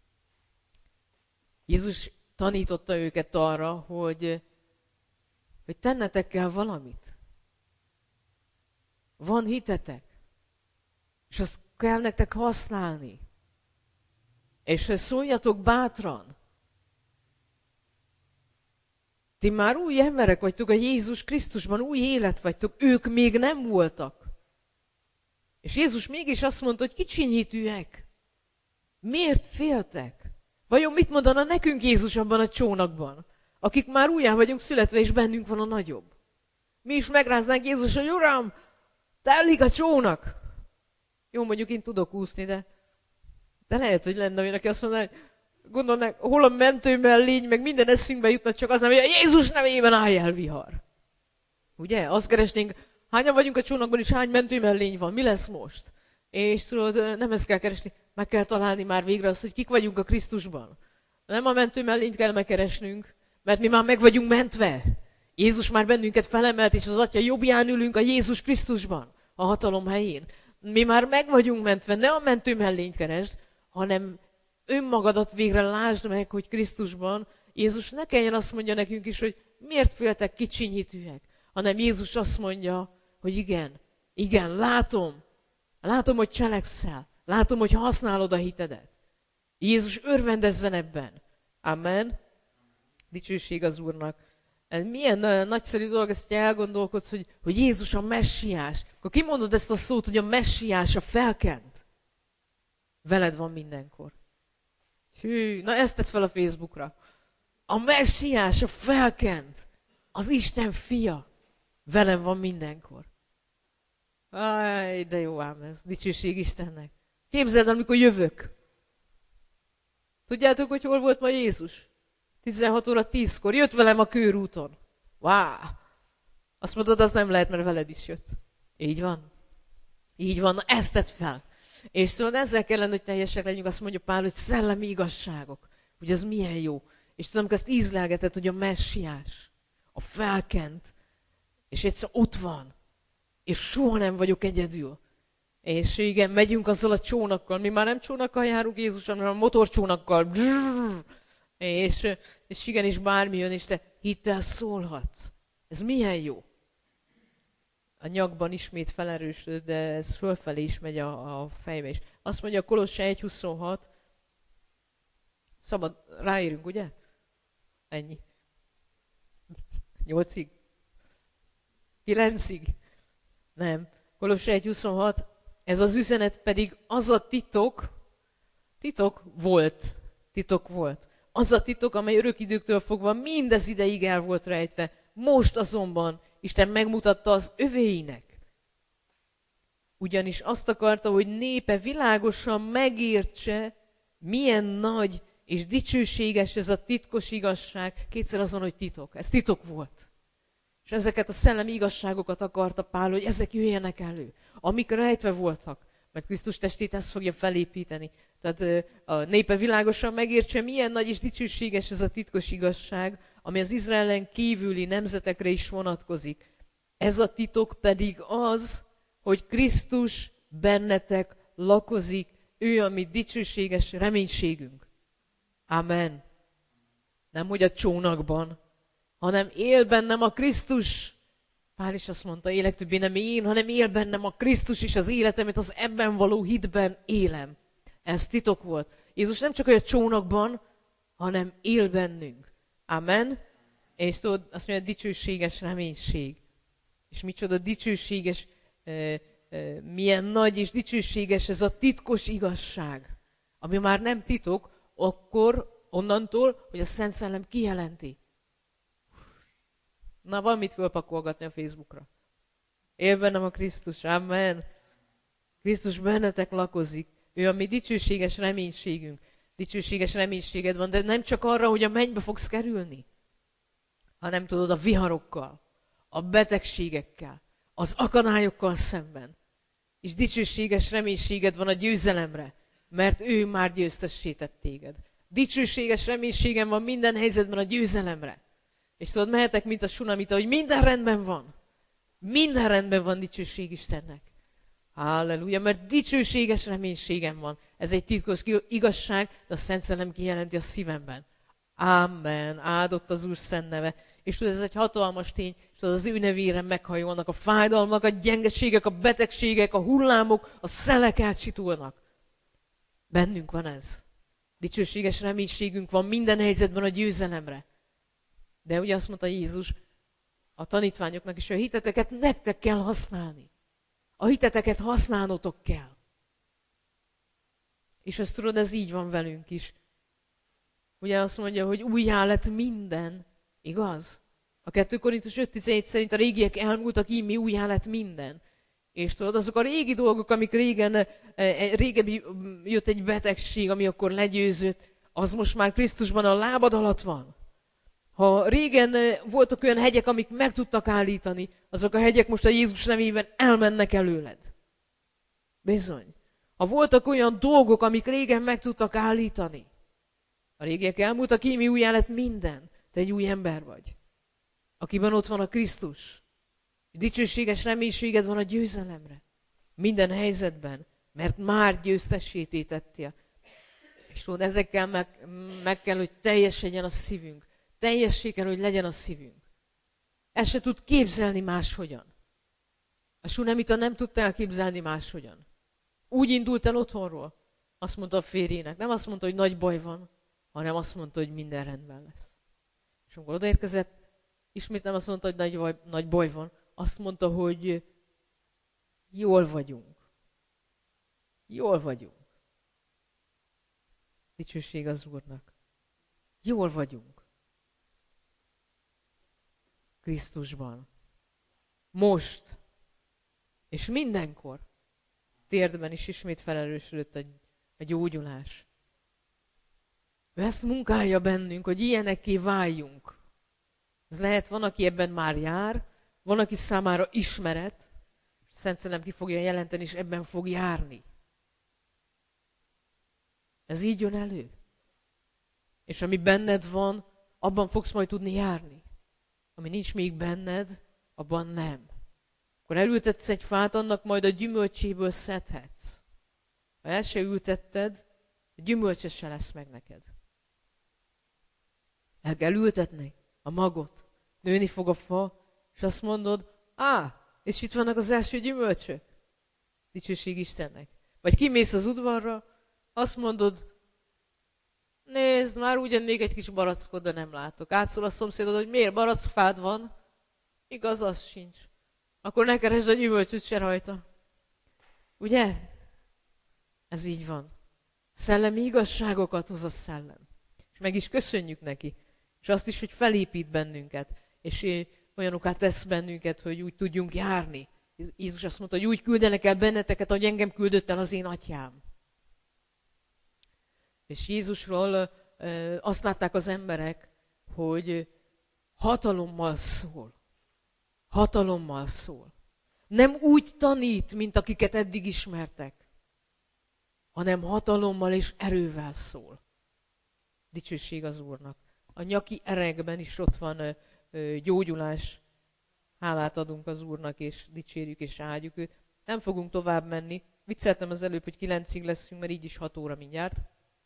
Jézus tanította őket arra, hogy tennetek kell valamit. Van hitetek, és azt kell nektek használni. És szóljatok bátran. Ti már új emberek vagytok a Jézus Krisztusban, új élet vagytok, ők még nem voltak. És Jézus mégis azt mondta, hogy kicsinyítőek. Miért féltek? Vajon mit mondana nekünk Jézus abban a csónakban? Akik már újjá vagyunk születve, és bennünk van a nagyobb. Mi is megráznánk Jézus, hogy Uram, telik a csónak. Jó, mondjuk én tudok úszni, de lehet, hogy lenne olyan, aki azt mondaná, hogy gondolnak, hol a mentőmellény, meg minden eszünkbe jutna, csak az nem, hogy Jézus nevében állj el, vihar. Ugye? Azt keresnénk, hányan vagyunk a csónakban, és hány mentőmellény van, mi lesz most? És tudod, nem ezt kell keresni, meg kell találni már végre azt, hogy kik vagyunk a Krisztusban. Nem a mentőmellényt kell megkeresnünk, mert mi már meg vagyunk mentve. Jézus már bennünket felemelt, és az Atya jobbján ülünk a Jézus Krisztusban, a hatalom helyén. Mi már meg vagyunk mentve, ne a mentőmellényt keresd, hanem önmagadat végre lásd meg, hogy Krisztusban Jézus ne kelljen azt mondja nekünk is, hogy miért féltek kicsinyítőek, hanem Jézus azt mondja, hogy igen, látom, hogy cselekszel, látom, hogy használod a hitedet. Jézus örvendezzen ebben. Amen. Dicsőség az Úrnak. Milyen nagyszerű dolog, ezt elgondolkodsz, hogy Jézus a messiás. Akkor kimondod ezt a szót, hogy a messiás, a felkent. Veled van mindenkor. Hű, na ezt tedd fel a Facebookra. A messiás, a felkent, az Isten fia. Velem van mindenkor. Áj, de jó ám ez. Dicsőség Istennek. Képzeld el, amikor jövök. Tudjátok, hogy hol volt ma Jézus? 16 óra 10-kor. Jött velem a körúton. Wow! Azt mondod, az nem lehet, mert veled is jött. Így van. Így van. Na, ezt tedd fel. És tudod, ezzel kellene, hogy teljesek legyünk. Azt mondja Pál, hogy szellemi igazságok. Hogy ez milyen jó. És tudom, hogy ezt ízlelgeted, hogy a messiás, a felkent, és egyszer ott van. És soha nem vagyok egyedül. És igen, megyünk azzal a csónakkal. Mi már nem csónakkal járunk Jézuson, hanem a motorcsónakkal. És igenis bármi jön, és te hittel szólhatsz. Ez milyen jó. A nyakban ismét felerősöd, de ez fölfelé is megy a fejbe is. Azt mondja a Kolosse 1.26. Szabad, ráérünk, ugye? Ennyi. 8-ig? 9-ig? Nem. Kolosse 1.26. Ez az üzenet pedig az a titok volt. Az a titok, amely örök időktől fogva mindez ideig el volt rejtve. Most azonban Isten megmutatta az övéinek. Ugyanis azt akarta, hogy népe világosan megértse, milyen nagy és dicsőséges ez a titkos igazság. Kétszer azon, hogy titok. Ez titok volt. És ezeket a szellemi igazságokat akarta Pál, hogy ezek jöjjenek elő, amik rejtve voltak. Mert Krisztus testét ezt fogja felépíteni. Tehát a népe világosan megértse, milyen nagy és dicsőséges ez a titkos igazság, ami az Izraelen kívüli nemzetekre is vonatkozik. Ez a titok pedig az, hogy Krisztus bennetek lakozik, ő a mi dicsőséges reménységünk. Amen. Nem, hogy a csónakban, hanem él bennem a Krisztus. Pál is azt mondta, élek többé nem én, hanem él bennem a Krisztus is az életemet, az ebben való hitben élem. Ez titok volt. Jézus nem csak a csónakban, hanem él bennünk. Amen. És tudod, azt mondja, dicsőséges reménység. És micsoda dicsőséges, milyen nagy és dicsőséges ez a titkos igazság. Ami már nem titok, akkor onnantól, hogy a Szent Szellem kijelenti. Na, van mit fölpakolgatni a Facebookra. Él bennem a Krisztus, amen. Krisztus bennetek lakozik. Ő a mi dicsőséges reménységünk. Dicsőséges reménységed van, de nem csak arra, hogy a mennybe fogsz kerülni, hanem tudod, a viharokkal, a betegségekkel, az akadályokkal szemben. És dicsőséges reménységed van a győzelemre, mert ő már győztessé tett téged. Dicsőséges reménységem van minden helyzetben a győzelemre. És tudod, mehetek, mint a sunamita, hogy minden rendben van. Minden rendben van, dicsőség Istennek. Halleluja, mert dicsőséges reménységem van. Ez egy titkos igazság, de a Szent Szellem kijelenti a szívemben. Amen. Áldott az Úr szent neve. És tudod, ez egy hatalmas tény, és tudod, az ő nevére meghajolnak a fájdalmak, a gyengeségek, a betegségek, a hullámok, a szelek átsitulnak. Bennünk van ez. Dicsőséges reménységünk van minden helyzetben a győzelemre. De ugye azt mondta Jézus a tanítványoknak is, hogy a hiteteket nektek kell használni. A hiteteket használnotok kell. És ezt tudod, ez így van velünk is. Ugye azt mondja, hogy újjá lett minden, igaz? A 2 Korintus 5.17 szerint a régiek elmúltak, így mi újjá lett minden. És tudod, azok a régi dolgok, amik régen jött egy betegség, ami akkor legyőzött, az most már Krisztusban a lábad alatt van. Ha régen voltak olyan hegyek, amik meg tudtak állítani, azok a hegyek most a Jézus nevében elmennek előled. Bizony. Ha voltak olyan dolgok, amik régen meg tudtak állítani, a régiek elmúltak, íme újjá lett minden. Te egy új ember vagy, akiben ott van a Krisztus. Dicsőséges reménységed van a győzelemre. Minden helyzetben, mert már győztessé tétettél. És tudod, ezekkel meg kell, hogy teljes legyen a szívünk. Teljessé kell, hogy legyen a szívünk. Ezt se tud képzelni máshogyan. A Sunamita nem tudta elképzelni máshogyan. Úgy indult el otthonról. Azt mondta a férjének. Nem azt mondta, hogy nagy baj van, hanem azt mondta, hogy minden rendben lesz. És amikor odaérkezett, ismét nem azt mondta, hogy nagy baj van. Azt mondta, hogy jól vagyunk. Jól vagyunk. Dicsőség az Úrnak. Jól vagyunk. Krisztusban. Most. És mindenkor. Térdben is ismét felerősödött a gyógyulás. Ő ezt munkálja bennünk, hogy ilyenekké váljunk. Ez lehet, van, aki ebben már jár, van, aki számára ismeret, Szent Szellem ki fogja jelenteni, és ebben fog járni. Ez így jön elő. És ami benned van, abban fogsz majd tudni járni. Ami nincs még benned, abban nem. Akkor elültetsz egy fát, annak majd a gyümölcséből szedhetsz. Ha el se ültetted, a gyümölcse se lesz meg neked. El kell ültetni a magot. Nőni fog a fa, és azt mondod, és itt vannak az első gyümölcsök. Dicsőség Istennek. Vagy kimész az udvarra, azt mondod, nézd, már úgy ennék egy kis barackot, de nem látok. Átszól a szomszédod, hogy miért barackfád van? Igaz, az sincs. Akkor ne keresd a gyümölcsöt se rajta. Ugye? Ez így van. Szellemi igazságokat hoz a szellem. És meg is köszönjük neki. És azt is, hogy felépít bennünket. És olyanoká tesz bennünket, hogy úgy tudjunk járni. Jézus azt mondta, hogy úgy küldenek el benneteket, ahogy engem küldött el az én atyám. És Jézusról azt látták az emberek, hogy hatalommal szól. Hatalommal szól. Nem úgy tanít, mint akiket eddig ismertek, hanem hatalommal és erővel szól. Dicsőség az Úrnak. A nyaki erekben is ott van gyógyulás. Hálát adunk az Úrnak, és dicsérjük és áldjuk őt. Nem fogunk tovább menni. Vicceltem az előbb, hogy 9-ig leszünk, mert így is 6 óra mindjárt.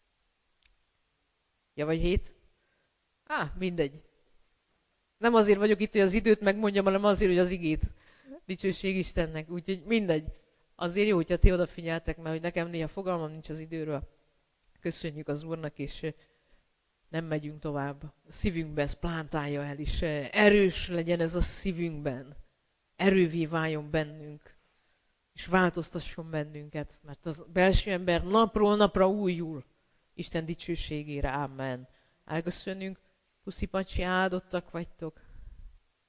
Ja, vagy 7? Mindegy. Nem azért vagyok itt, hogy az időt megmondjam, hanem azért, hogy az igét. Dicsőség Istennek. Úgyhogy mindegy. Azért jó, hogyha ti odafigyeltek, mert hogy nekem néha fogalmam nincs az időről. Köszönjük az Úrnak, és nem megyünk tovább. A szívünkbe ezt plántálja el, és erős legyen ez a szívünkben. Erővé váljon bennünk, és változtasson bennünket, mert az belső ember napról napra újul. Isten dicsőségére. Amen. Elköszönünk. Puszi pacsi, áldottak vagytok.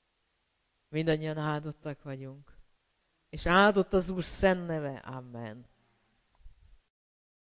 Mindannyian áldottak vagyunk. És áldott az Úr szent neve. Amen.